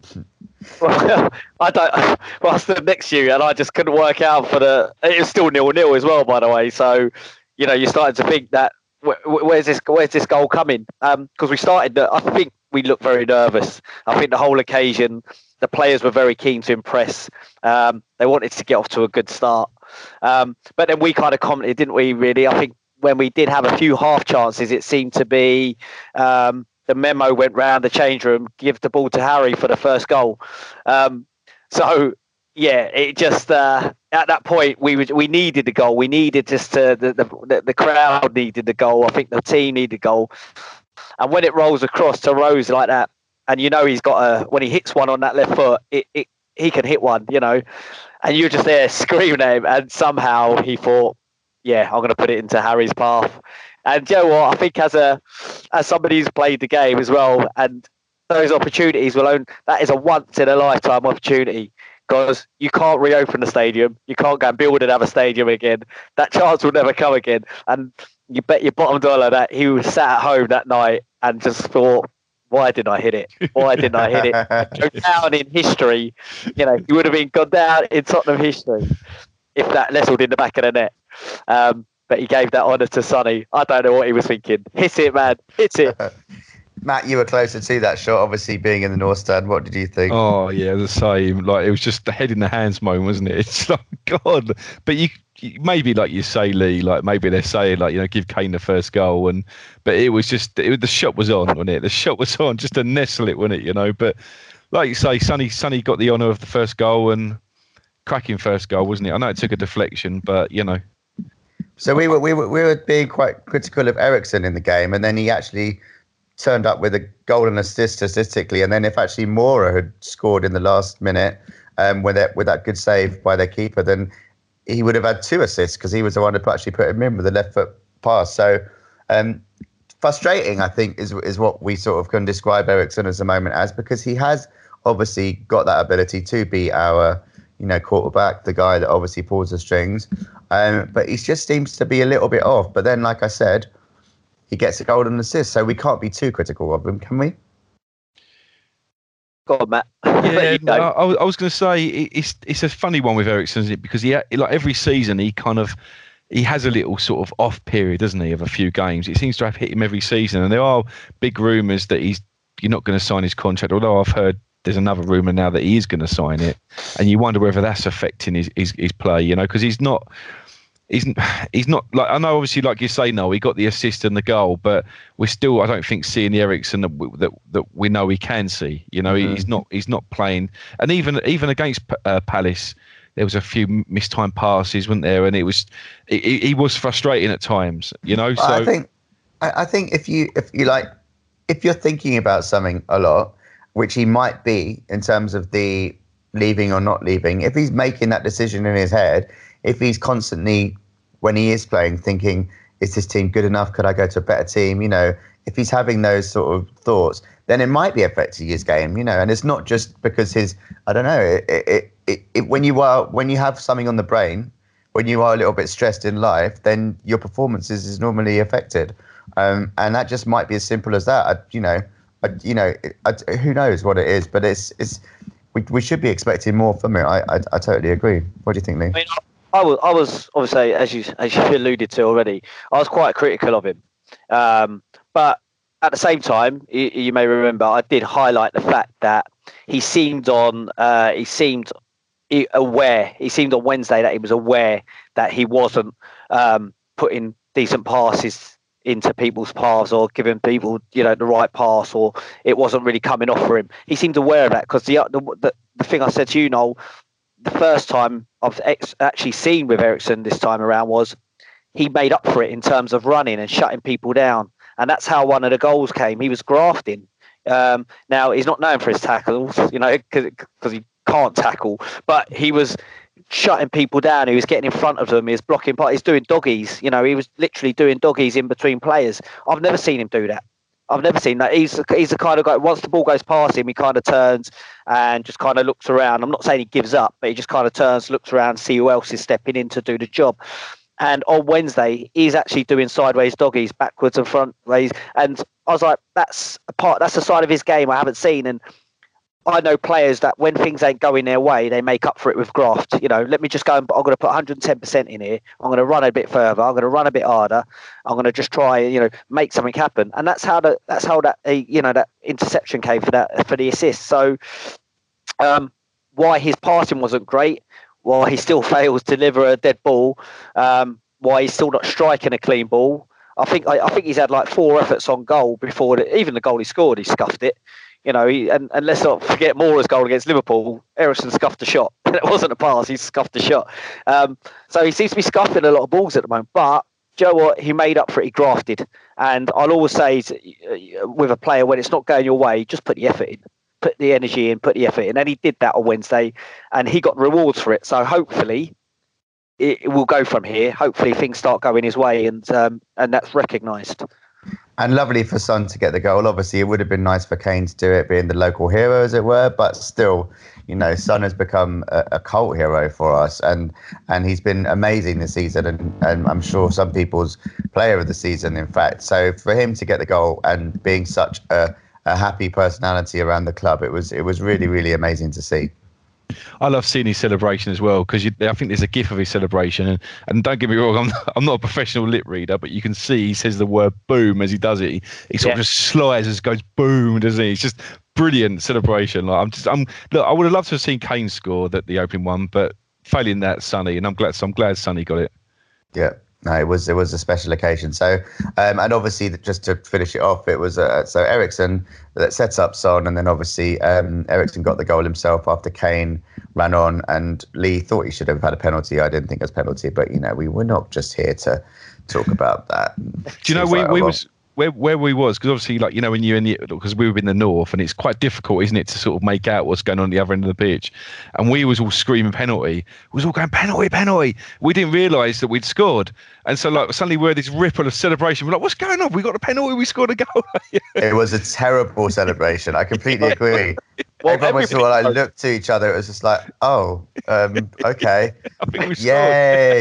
Well, I don't. Well, I stood next to you, and I just couldn't work out for the. It was still nil nil as well, by the way. So, you know, you started to think that wh- where's this? Where's this goal coming? Um, because we started. I think we looked very nervous. I think the whole occasion, the players were very keen to impress. Um, they wanted to get off to a good start. Um, but then we kind of commented, didn't we? Really, I think when we did have a few half chances, it seemed to be. Um, The memo went round the change room, give the ball to Harry for the first goal. Um, so, yeah, it just, uh, at that point, we would, we needed the goal. We needed just to, the, the, the crowd needed the goal. I think the team needed the goal. And when it rolls across to Rose like that, and you know he's got a, when he hits one on that left foot, it, it he can hit one, you know. And you're just there screaming at him, and somehow he thought, yeah, I'm going to put it into Harry's path. And you know what? I think as a as somebody who's played the game as well, and those opportunities will own, that is a once in a lifetime opportunity, because you can't reopen the stadium, you can't go and build another stadium again. That chance will never come again. And you bet your bottom dollar that he was sat at home that night and just thought, why didn't I hit it? Why didn't I hit it? Go down in history. You know, he would have been gone down in Tottenham history if that nestled in the back of the net. Um, But he gave that honour to Sonny. I don't know what he was thinking. Hit it, man. Hit it. Matt, you were closer to that shot, obviously being in the North Stand. What did you think? Oh, yeah, the same. Like, it was just the head in the hands moment, wasn't it? It's like, God. But you maybe, like you say, Lee, like maybe they're saying, like, you know, give Kane the first goal. And But it was just, it, the shot was on, wasn't it? The shot was on, just to nestle it, wasn't it? You know, but like you say, Sonny, Sonny got the honour of the first goal, and cracking first goal, wasn't it? I know it took a deflection, but, you know. So we were we were we were being quite critical of Eriksen in the game, and then he actually turned up with a goal and assist statistically. And then if actually Moura had scored in the last minute, um, with that with that good save by their keeper, then he would have had two assists because he was the one who actually put him in with the left foot pass. So um, frustrating, I think, is is what we sort of can describe Eriksen as a moment as, because he has obviously got that ability to be our, you know, quarterback, the guy that obviously pulls the strings. Um, but he just seems to be a little bit off. But then, like I said, he gets a golden assist, so we can't be too critical of him, can we? Go on, Matt. Yeah, you know. I, I was going to say it's it's a funny one with Eriksen, isn't it? Because he like every season he kind of he has a little sort of off period, doesn't he, of a few games. It seems to have hit him every season, and there are big rumours that he's you're not going to sign his contract. Although I've heard there's another rumour now that he is going to sign it, and you wonder whether that's affecting his his, his play, you know, because he's not. He's he's not like I know obviously like you say no he got the assist and the goal, but we're still I don't think seeing the Eriksen that we, that, that we know he can see, you know. Mm-hmm. he's not he's not playing, and even even against uh, Palace there was a few mistimed passes, weren't there, and it was he, he was frustrating at times, you know. So I think I, I think if you if you like if you're thinking about something a lot, which he might be in terms of the leaving or not leaving, if he's making that decision in his head. If he's constantly, when he is playing, thinking, is this team good enough? Could I go to a better team? You know, if he's having those sort of thoughts, then it might be affecting his game, you know. And it's not just because his, I don't know, it, it, it, it, when you are, when you have something on the brain, when you are a little bit stressed in life, then your performances is normally affected. Um, and that just might be as simple as that. I, you know, I, you know, I, who knows what it is, but it's, it's, we, we should be expecting more from it. I, I, I totally agree. What do you think, Lee? I mean, I was, I was obviously, as you as you alluded to already, I was quite critical of him. Um, but at the same time, you, you may remember, I did highlight the fact that he seemed on, uh, he seemed aware. He seemed on Wednesday that he was aware that he wasn't um, putting decent passes into people's paths or giving people, you know, the right pass, or it wasn't really coming off for him. He seemed aware of that because the, the the the thing I said to you, Noel, the first time I've ex- actually seen with Eriksen this time around was he made up for it in terms of running and shutting people down. And that's how one of the goals came. He was grafting. Um, now, he's not known for his tackles, you know, because he can't tackle. But he was shutting people down. He was getting in front of them. He was blocking. He's doing doggies. You know, he was literally doing doggies in between players. I've never seen him do that. I've never seen that. He's he's the kind of guy. Once the ball goes past him, he kind of turns and just kind of looks around. I'm not saying he gives up, but he just kind of turns, looks around, see who else is stepping in to do the job. And on Wednesday, he's actually doing sideways doggies, backwards and front ways. And I was like, that's a part. That's a side of his game I haven't seen. And I know players that when things ain't going their way, they make up for it with graft. You know, let me just go and I'm going to put one hundred ten percent in here. I'm going to run a bit further. I'm going to run a bit harder. I'm going to just try, you know, make something happen. And that's how the that's how that uh, you know that interception came for that for the assist. So, um, why his passing wasn't great, why he still fails to deliver a dead ball, um, why he's still not striking a clean ball. I think I, I think he's had like four efforts on goal before the, even the goal he scored, he scuffed it. You know, he, and, and let's not forget Mora's goal against Liverpool. Eriksen scuffed a shot. It wasn't a pass, he scuffed a shot. Um, so he seems to be scuffing a lot of balls at the moment. But, do you know what? He made up for it, he grafted. And I'll always say to, with a player, when it's not going your way, just put the effort in. Put the energy in, put the effort in. And he did that on Wednesday, and he got rewards for it. So hopefully it, it will go from here. Hopefully things start going his way, and um, and that's recognised. And lovely for Son to get the goal. Obviously, it would have been nice for Kane to do it, being the local hero, as it were. But still, you know, Son has become a, a cult hero for us, and and he's been amazing this season, and, and I'm sure some people's player of the season, in fact. So for him to get the goal and being such a, a happy personality around the club, it was it was really really amazing to see. I love seeing his celebration as well, because I think there's a gif of his celebration, and, and don't get me wrong, I'm I'm not a professional lip reader, but you can see he says the word boom as he does it. He, he sort yeah. of just slides as goes boom, doesn't he? It's just brilliant celebration. Like I'm just I'm look, I would have loved to have seen Kane score that the opening one, but failing that, Sonny, and I'm glad so I'm glad Sonny got it. Yeah. No, it was it was a special occasion. So, um, and obviously, just to finish it off, it was uh, so Eriksen that sets up Son, and then obviously um, Eriksen got the goal himself after Kane ran on, and Lee thought he should have had a penalty. I didn't think it was a penalty, but you know, we were not just here to talk about that. Do you know we like, we oh, was. Where where we was, because obviously, like, you know, when you're in the, because we were in the north, and it's quite difficult, isn't it, to sort of make out what's going on at the other end of the pitch. And we was all screaming penalty. We was all going penalty, penalty. We didn't realise that we'd scored, and so like suddenly we're this ripple of celebration. We're like, what's going on? We got a penalty. We scored a goal. It was a terrible celebration. I completely agree. Well, everyone was all like looked to each other. It was just like, oh, um, okay, I think we yay!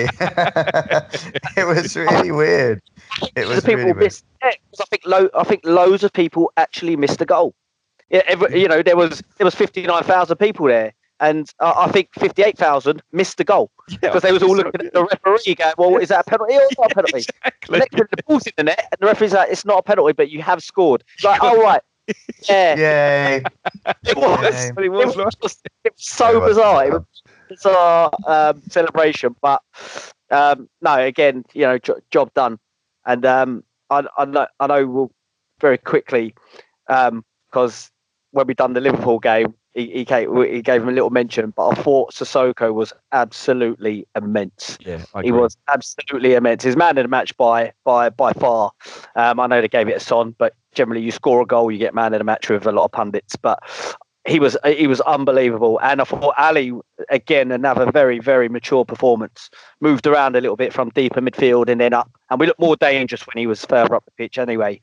It was really weird. It was people really missed it, I think lo- I think loads of people actually missed the goal. Yeah, every, you know, there was there was fifty-nine thousand people there, and uh, I think fifty-eight thousand missed the goal because yeah, they was all looking at the referee going, "Well, is that a penalty or not a penalty?" Exactly. Next minute, the ball's in the net, and the referee's like, "It's not a penalty, but you have scored." It's like, "Oh right, yeah, yay!" It was. Yay. It was, it was, it was so it was bizarre. It was a bizarre um, celebration, but um, no, again, you know, jo- job done. And um, I, I, know, I know we'll very quickly, because um, when we done the Liverpool game, he, he, gave, he gave him a little mention, but I thought Sissoko was absolutely immense. Yeah, I he agree. was absolutely immense. His man of the match by by by far. Um, I know they gave it a Son, but generally you score a goal, you get man of the match with a lot of pundits. But he was he was unbelievable, and I thought Ali again another very very mature performance. Moved around a little bit from deeper midfield and then up, and we looked more dangerous when he was further up the pitch. Anyway,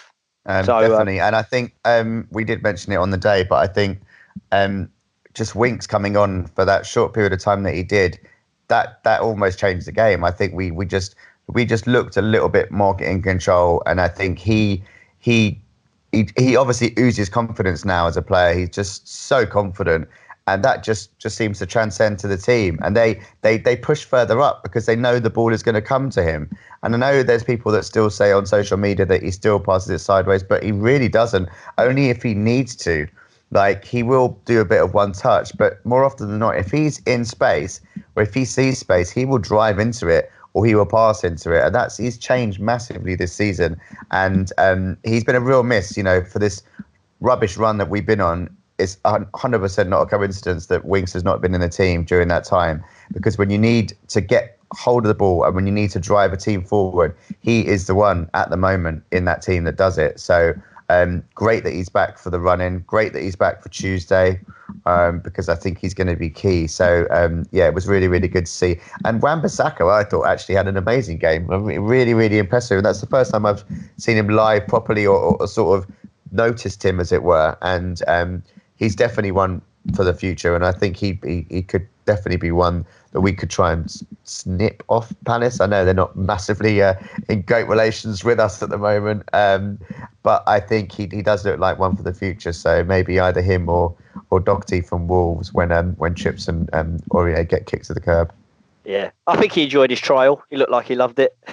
um, so, definitely, um, and I think um, we did mention it on the day, but I think um, just Winks coming on for that short period of time that he did, that that almost changed the game. I think we we just we just looked a little bit more in control, and I think he he. He, he obviously oozes confidence now as a player. He's just so confident, and that just, just seems to transcend to the team. And they, they they push further up because they know the ball is going to come to him. And I know there's people that still say on social media that he still passes it sideways, but he really doesn't. Only if he needs to. Like, he will do a bit of one touch, but more often than not, if he's in space or if he sees space, he will drive into it, or he will pass into it. And that's he's changed massively this season. And um, he's been a real miss, you know, for this rubbish run that we've been on. It's one hundred percent not a coincidence that Winks has not been in the team during that time. Because when you need to get hold of the ball and when you need to drive a team forward, he is the one at the moment in that team that does it. So Um, great that he's back for the run-in. Great that he's back for Tuesday, um, because I think he's going to be key. So, um, yeah, it was really, really good to see. And Wan-Bissaka, I thought, actually had an amazing game. Really, really impressive. And that's the first time I've seen him live properly or, or sort of noticed him, as it were. And um, he's definitely one for the future. And I think he, he, he could definitely be one that we could try and snip off Palace. I know they're not massively uh, in great relations with us at the moment, um, but I think he he does look like one for the future. So maybe either him or or Doherty from Wolves when um when Chips and um Aurier get kicked to the curb. Yeah, I think he enjoyed his trial. He looked like he loved it.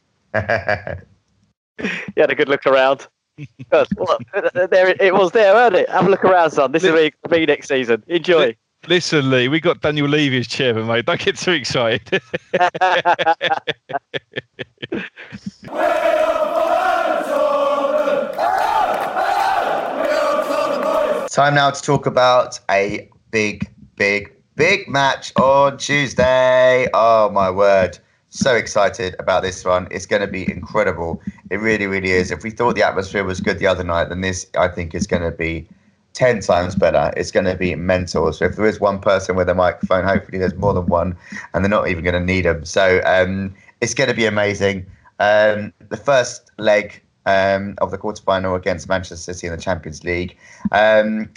He had a good look around. Well, there it was there, wasn't it? Have a look around, son. This is me, me next season. Enjoy. Listen, Lee, we got Daniel Levy as chairman, mate. Don't get too excited. Time now to talk about a big, big, big match on Tuesday. Oh, my word. So excited about this one. It's going to be incredible. It really, really is. If we thought the atmosphere was good the other night, then this, I think, is going to be ten times better. It's going to be mental. So if there is one person with a microphone, hopefully there's more than one, and they're not even going to need them. So um, it's going to be amazing. Um, the first leg um, of the quarterfinal against Manchester City in the Champions League, um,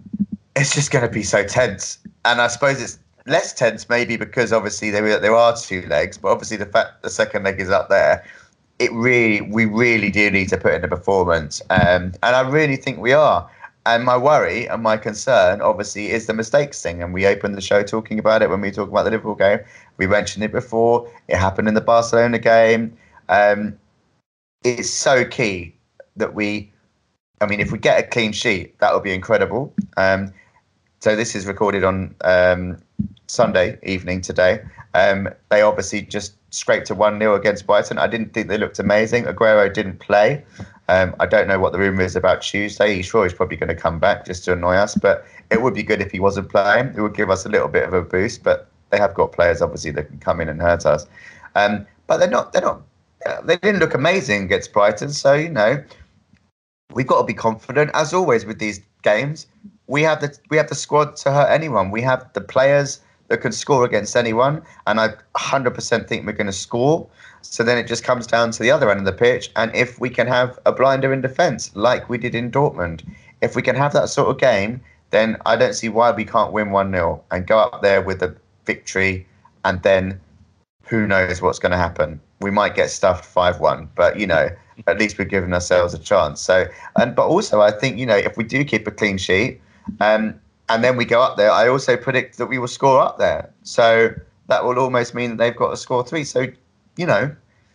it's just going to be so tense. And I suppose it's less tense maybe because obviously there there are two legs, but obviously the fact the second leg is up there, it really we really do need to put in a performance, um, and I really think we are. And my worry and my concern, obviously, is the mistakes thing. And we opened the show talking about it when we talk about the Liverpool game. We mentioned it before. It happened in the Barcelona game. Um, it's so key that we, I mean, if we get a clean sheet, that would be incredible. Um, so this is recorded on um, Sunday evening today. Um, they obviously just scraped to one nil against Brighton. I didn't think they looked amazing. Aguero didn't play. Um, I don't know what the rumour is about Tuesday. He's sure he's probably going to come back just to annoy us, but it would be good if he wasn't playing. It would give us a little bit of a boost, but they have got players obviously that can come in and hurt us. Um, but they're not. They're not. They didn't look amazing against Brighton, so you know we've got to be confident as always with these games. We have the we have the squad to hurt anyone. We have the players that can score against anyone, and I one hundred percent think we're going to score. So then it just comes down to the other end of the pitch, and if we can have a blinder in defence, like we did in Dortmund, if we can have that sort of game, then I don't see why we can't win one nil and go up there with a victory, and then who knows what's going to happen. We might get stuffed five one, but, you know, at least we've given ourselves a chance. So, and but also I think, you know, if we do keep a clean sheet, um, and then we go up there, I also predict that we will score up there. So that will almost mean that they've got to score three. So, you know,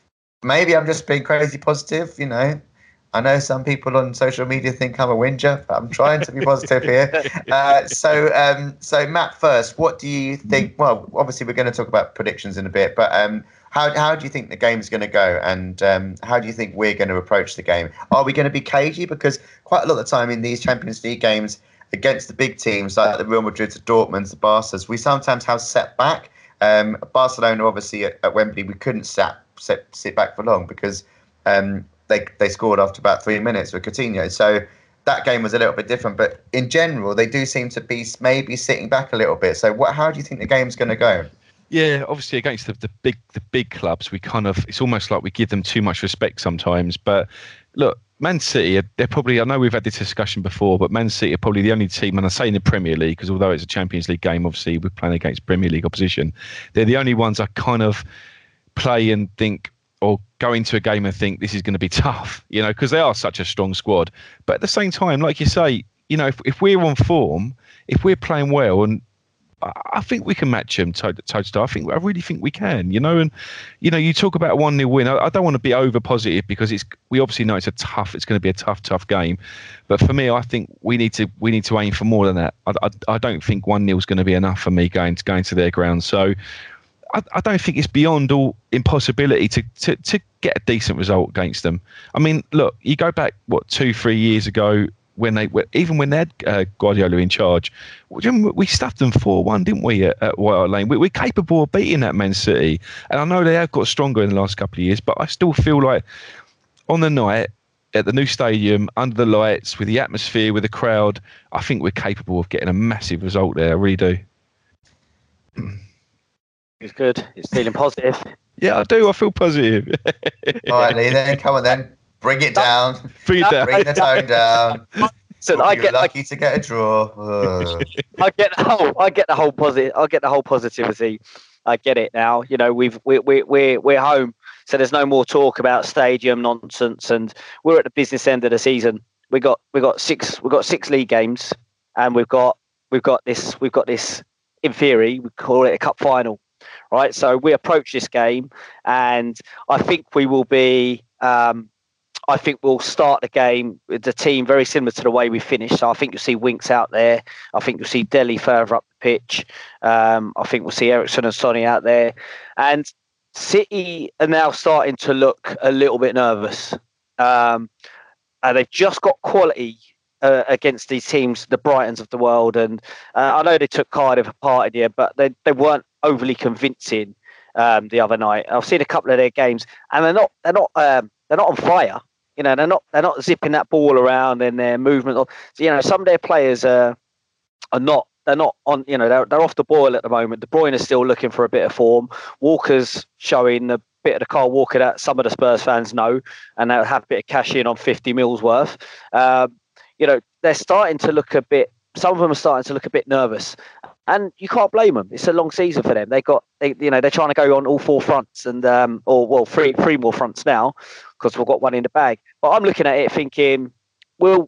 maybe I'm just being crazy positive, you know. I know some people on social media think I'm a whinger, but I'm trying to be positive here. Uh, so, um, so Matt, first, what do you think? Well, obviously we're going to talk about predictions in a bit, but um, how how do you think the game's going to go, and um, how do you think we're going to approach the game? Are we going to be cagey? Because quite a lot of the time in these Champions League games against the big teams like the Real Madrid, the Dortmunds, the Barças, we sometimes have set back. Um, Barcelona, obviously, at, at Wembley, we couldn't sat, sit, sit back for long because um, they they scored after about three minutes with Coutinho. So that game was a little bit different. But in general, they do seem to be maybe sitting back a little bit. So what? How do you think the game's going to go? Yeah, obviously against the, the big the big clubs, we kind of it's almost like we give them too much respect sometimes. But look, Man City, they're probably, I know we've had this discussion before, but Man City are probably the only team, and I say in the Premier League, because although it's a Champions League game, obviously we're playing against Premier League opposition, they're the only ones I kind of play and think, or go into a game and think this is going to be tough, you know, because they are such a strong squad. But at the same time, like you say, you know, if, if we're on form, if we're playing well, and I think we can match them toe to toe. I think I really think we can, you know. And you know, you talk about a one nil win. I, I don't want to be over positive because it's we obviously know it's a tough. It's going to be a tough, tough game. But for me, I think we need to we need to aim for more than that. I, I, I don't think one nil is going to be enough for me going to going to their ground. So I, I don't think it's beyond all impossibility to, to to get a decent result against them. I mean, look, you go back what two, three years ago. When they even when they had uh, Guardiola in charge, we stuffed them four one, didn't we, at, at White Hart Lane? We, we're capable of beating that Man City. And I know they have got stronger in the last couple of years, but I still feel like on the night, at the new stadium, under the lights, with the atmosphere, with the crowd, I think we're capable of getting a massive result there. I really do. It's good. It's feeling positive. Yeah, I do. I feel positive. All right, Lee, then come on then. Bring it down. Bring it down. Bring the tone down. So We'll I be get lucky to get a draw. Ugh. I get the whole I get the whole positive I get the whole positivity. I get it now. You know, we've we we we're we're home, so there's no more talk about stadium nonsense, and we're at the business end of the season. We got we got six we got six league games, and we've got we've got this we've got this in theory we call it a cup final, right? So we approach this game, and I think we will be. Um, I think we'll start the game with the team very similar to the way we finished. So I think you'll see Winks out there. I think you'll see Dele further up the pitch. Um, I think we'll see Ericsson and Sonny out there. And City are now starting to look a little bit nervous. Um, and they've just got quality uh, against these teams, the Brightons of the world. And uh, I know they took Cardiff apart in here, but they, they weren't overly convincing um, the other night. I've seen a couple of their games, and they're not they're not um, they're not on fire. You know, they're not they're not zipping that ball around in their movement. So, you know, some of their players uh, are not they're not on. You know, they're they're off the boil at the moment. De Bruyne is still looking for a bit of form. Walker's showing a bit of the Kyle Walker that some of the Spurs fans know, and they'll have a bit of cash in on fifty mils worth. Um, you know, they're starting to look a bit. Some of them are starting to look a bit nervous, and you can't blame them. It's a long season for them. They got, they, you know, they're trying to go on all four fronts, and um, or well, three, three more fronts now because we've got one in the bag. But I'm looking at it thinking, well,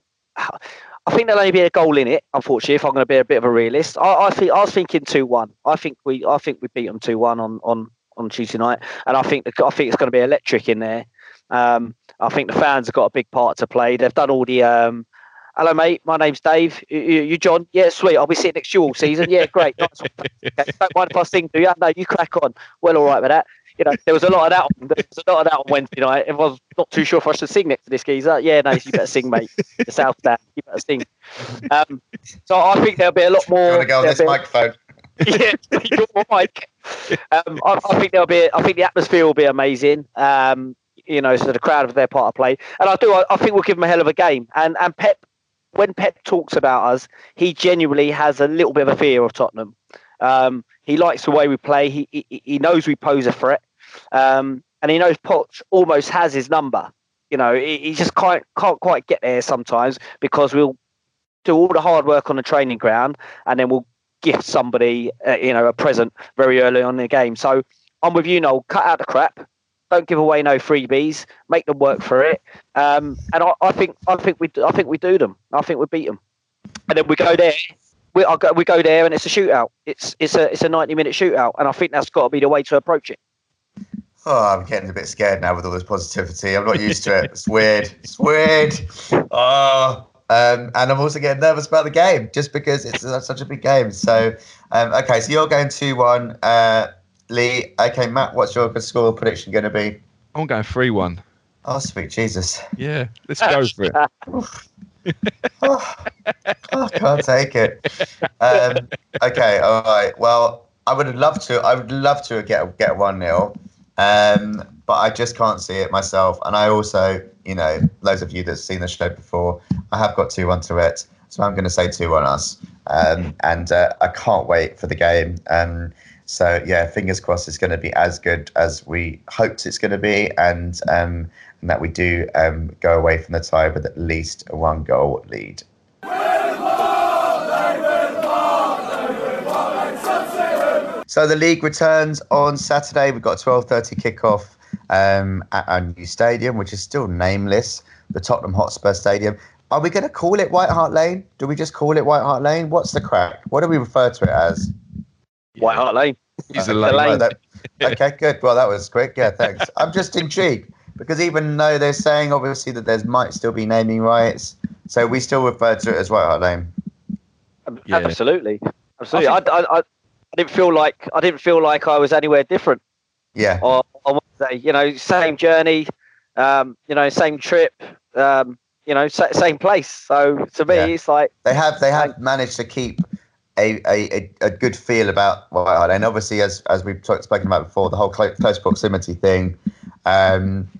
I think there'll only be a goal in it. Unfortunately, if I'm going to be a bit of a realist, I, I think I was thinking two one. I think we, I think we beat them two one on on on Tuesday night, and I think the, I think it's going to be electric in there. Um, I think the fans have got a big part to play. They've done all the. Um, Hello, mate. My name's Dave. You, you John? Yeah, sweet. I'll be sitting next to you all season. Yeah, great. Nice. Okay. Don't mind if I sing, do you? No, you crack on. Well, all right with that. You know, there was a lot of that. On, there was a lot of that on Wednesday night. Everyone's not too sure if I should sing next to this geezer. Yeah, no, you better sing, mate. The South Stand. You better sing. Um, so I think there'll be a lot more. You want to go on this be, microphone? Yeah, your mic. Um, I, I think there'll be. I think the atmosphere will be amazing. Um, you know, so the crowd have their part to play, and I do. I, I think we'll give them a hell of a game. And and Pep. When Pep talks about us, he genuinely has a little bit of a fear of Tottenham. Um, he likes the way we play. He he, he knows we pose a threat, um, and he knows Poch almost has his number. You know, he, he just can't can't quite get there sometimes because we'll do all the hard work on the training ground, and then we'll gift somebody, uh, you know, a present very early on in the game. So I'm with you, Noel. Cut out the crap. Don't give away no freebies. Make them work for it. Um, and I, I think I think we I think we do them. I think we beat them. And then we go there. We I go, we go there, and it's a shootout. It's it's a it's a ninety minute shootout, and I think that's got to be the way to approach it. Oh, I'm getting a bit scared now with all this positivity. I'm not used to it. It's weird. It's weird. Oh, um, and I'm also getting nervous about the game just because it's such a big game. So, um, okay, so you're going two one. Uh, Lee, okay, Matt, what's your score prediction going to be? I'm going three one. Oh, sweet Jesus. Yeah, let's go for it. oh, I can't take it. Um, okay, all right. Well, I would love to. I would love to get get one nil, um, but I just can't see it myself. And I also, you know, those of you that've seen the show before, I have got two one to it, so I'm going to say two one us. Um, and uh, I can't wait for the game. Um, So, yeah, fingers crossed it's going to be as good as we hoped it's going to be, and um, and that we do um, go away from the tie with at least a one-goal lead. So the league returns on Saturday. We've got a twelve thirty kickoff um, at our new stadium, which is still nameless, the Tottenham Hotspur Stadium. Are we going to call it White Hart Lane? Do we just call it White Hart Lane? What's the crack? What do we refer to it as? White Hart Lane. He's uh, a lane. lane. That, okay, good. Well, that was quick. Yeah, thanks. I'm just intrigued because even though they're saying obviously that there might still be naming rights, so we still refer to it as White Hart Lane. Yeah. Absolutely, absolutely. I, I, I, I didn't feel like I didn't feel like I was anywhere different. Yeah. Or on Wednesday, you know, same journey, um, you know, same trip, um, you know, sa- same place. So to me, yeah. It's like they have they have managed to keep A, a, a good feel about White Hart, and obviously, as as we've talked, spoken about before, the whole close, close proximity thing. Um,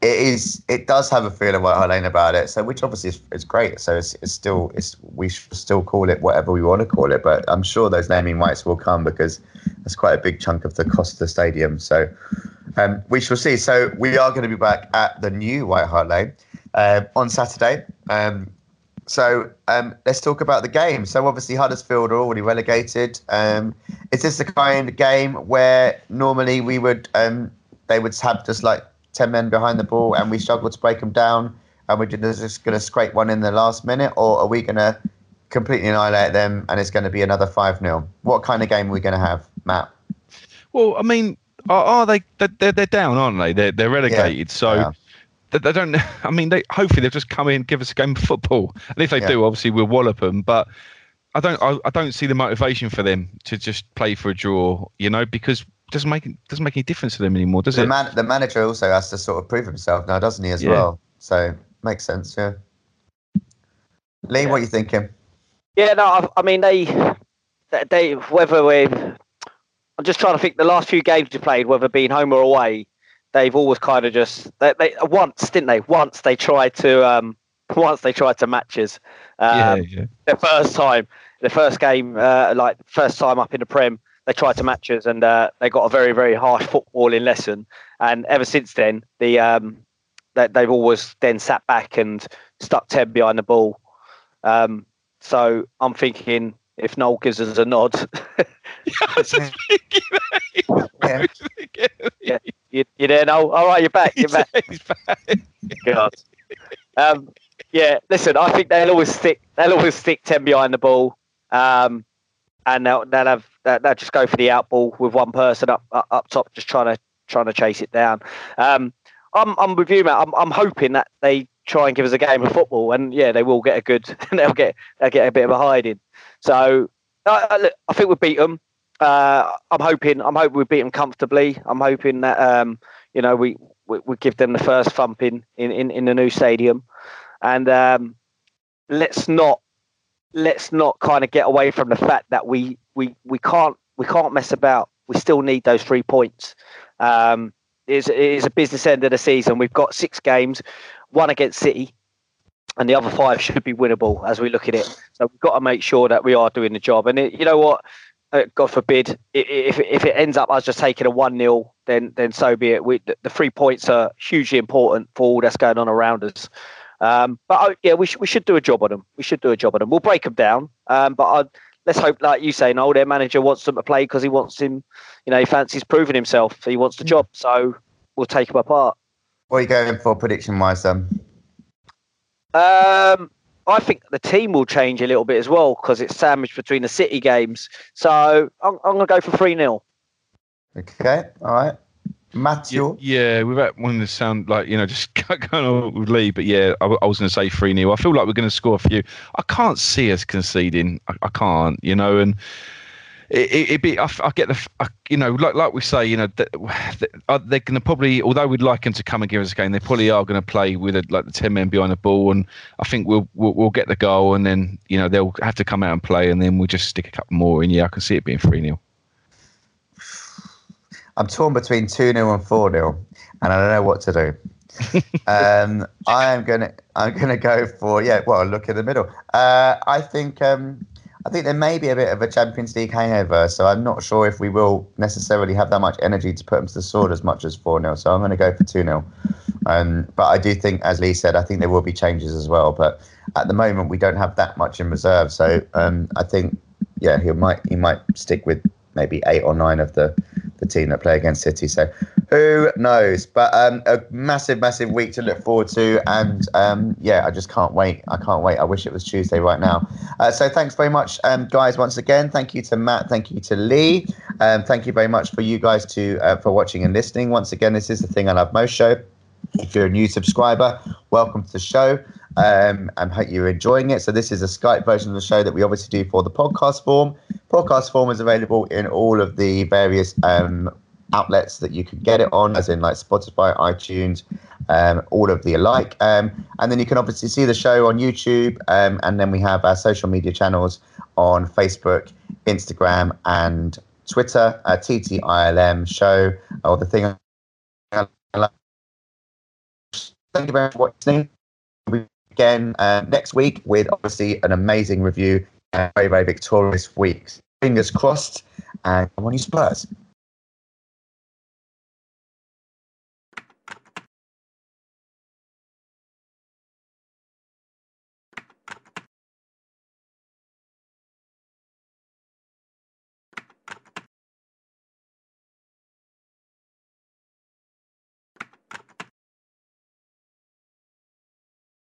it is. It does have a feel of White Hart Lane about it. So, which obviously is, is great. So it's, it's still. It's we should still call it whatever we want to call it. But I'm sure those naming rights will come because that's quite a big chunk of the cost of the stadium. So um, we shall see. So we are going to be back at the new White Hart Lane uh, on Saturday. Um, so um, let's talk about the game. So obviously Huddersfield are already relegated. Um, is this the kind of game where normally we would um, they would have just like ten men behind the ball and we struggle to break them down and we're just going to scrape one in the last minute, or are we going to completely annihilate them and it's going to be another five nil? What kind of game are we going to have, Matt? Well, I mean, are, are they? They're, they're down, aren't they? They're, they're relegated. Yeah, so yeah. They, they don't. I mean, they hopefully they'll just come in and give us a game of football. And if they yeah. do, obviously we'll wallop them. But I don't. I, I don't see the motivation for them to just play for a draw. You know, because doesn't make doesn't make any difference to them anymore, does the it? Man, the manager also has to sort of prove himself now, doesn't he, as yeah. well? So makes sense, yeah. Lee, yeah. what are you thinking? Yeah, no, I, I mean they, they whether we, I'm just trying to think. The last few games we played, whether being home or away, they've always kind of just they, they once didn't they? Once they tried to um, once they tried to match us. Um, yeah, yeah. The first time, the first game, uh, like first time up in the Prem. They tried to match us and uh, they got a very, very harsh footballing lesson. And ever since then, the um, they, they've always then sat back and stuck ten behind the ball. Um, so I'm thinking if Noel gives us a nod, yeah. yeah, you, you there, Noel? All right, you're back. You're back. God. Um, yeah, listen, I think they'll always stick. They'll always stick ten behind the ball. Um, And they'll, they'll have they'll just go for the out ball with one person up up, up top, just trying to trying to chase it down. Um, I'm I'm with you, Matt. I'm I'm hoping that they try and give us a game of football, and yeah, they will get a good. they'll get they'll get a bit of a hiding. So I, look, I think we beat them. Uh, I'm hoping I'm hoping we beat them comfortably. I'm hoping that um, you know we, we we give them the first thumping in in, in the new stadium, and um, let's not. Let's not kind of get away from the fact that we, we, we can't we can't mess about. We still need those three points. Um, it is, it is a business end of the season. We've got six games, one against City, and the other five should be winnable as we look at it. So we've got to make sure that we are doing the job. And it, you know what? Uh, God forbid, if if it ends up us just taking a one nil, then then so be it. We, the three points are hugely important for all that's going on around us. Um, but uh, yeah, we, sh- we should do a job on them. We should do a job on them. We'll break them down. Um, but I'd, let's hope, like you say, Noel, their manager wants them to play because he wants him, you know, he fancies proving himself. He wants the job. So we'll take him apart. What are you going for prediction-wise, then? Um, I think the team will change a little bit as well because it's sandwiched between the City games. So I'm, I'm going to go for three nil. Okay, all right. Matthew? Yeah, yeah, without wanting to sound like, you know, just going on with Lee, but yeah, I, I was going to say three nil. I feel like we're going to score a few. I can't see us conceding. I, I can't, you know, and it, it, it be, I, I get the, I, you know, like like we say, you know, the, the, they're going to probably, although we'd like them to come and give us a game, they probably are going to play with a, like the ten men behind the ball, and I think we'll, we'll we'll get the goal, and then, you know, they'll have to come out and play, and then we'll just stick a couple more in. Yeah, I can see it being three nil. I'm torn between two nil and four nil, and I don't know what to do. um, I am gonna I'm gonna go for yeah. Well, look in the middle. Uh, I think um, I think there may be a bit of a Champions League hangover, so I'm not sure if we will necessarily have that much energy to put them to the sword as much as four nil. So I'm going to go for two nil. Um, but I do think, as Lee said, I think there will be changes as well. But at the moment, we don't have that much in reserve, so um, I think yeah, he might he might stick with maybe eight or nine of the. the team that play against City. So who knows? But um, a massive, massive week to look forward to. And um, yeah, I just can't wait. I can't wait. I wish it was Tuesday right now. Uh, so thanks very much, um, guys, once again. Thank you to Matt. Thank you to Lee. Um, thank you very much for you guys to uh, for watching and listening. Once again, this is the Thing I Love Most show. If you're a new subscriber, welcome to the show. Um, I hope you're enjoying it. So this is a Skype version of the show that we obviously do for the podcast form. Podcast form is available in all of the various um, outlets that you can get it on, as in like Spotify, iTunes, um, all of the alike. Um, and then you can obviously see the show on YouTube. Um, and then we have our social media channels on Facebook, Instagram, and Twitter. Uh, T T I L M show, or the Thing I Love thank you very much for watching. We again uh, next week with obviously an amazing review and very, very victorious week. Fingers crossed, and come on, you Spurs.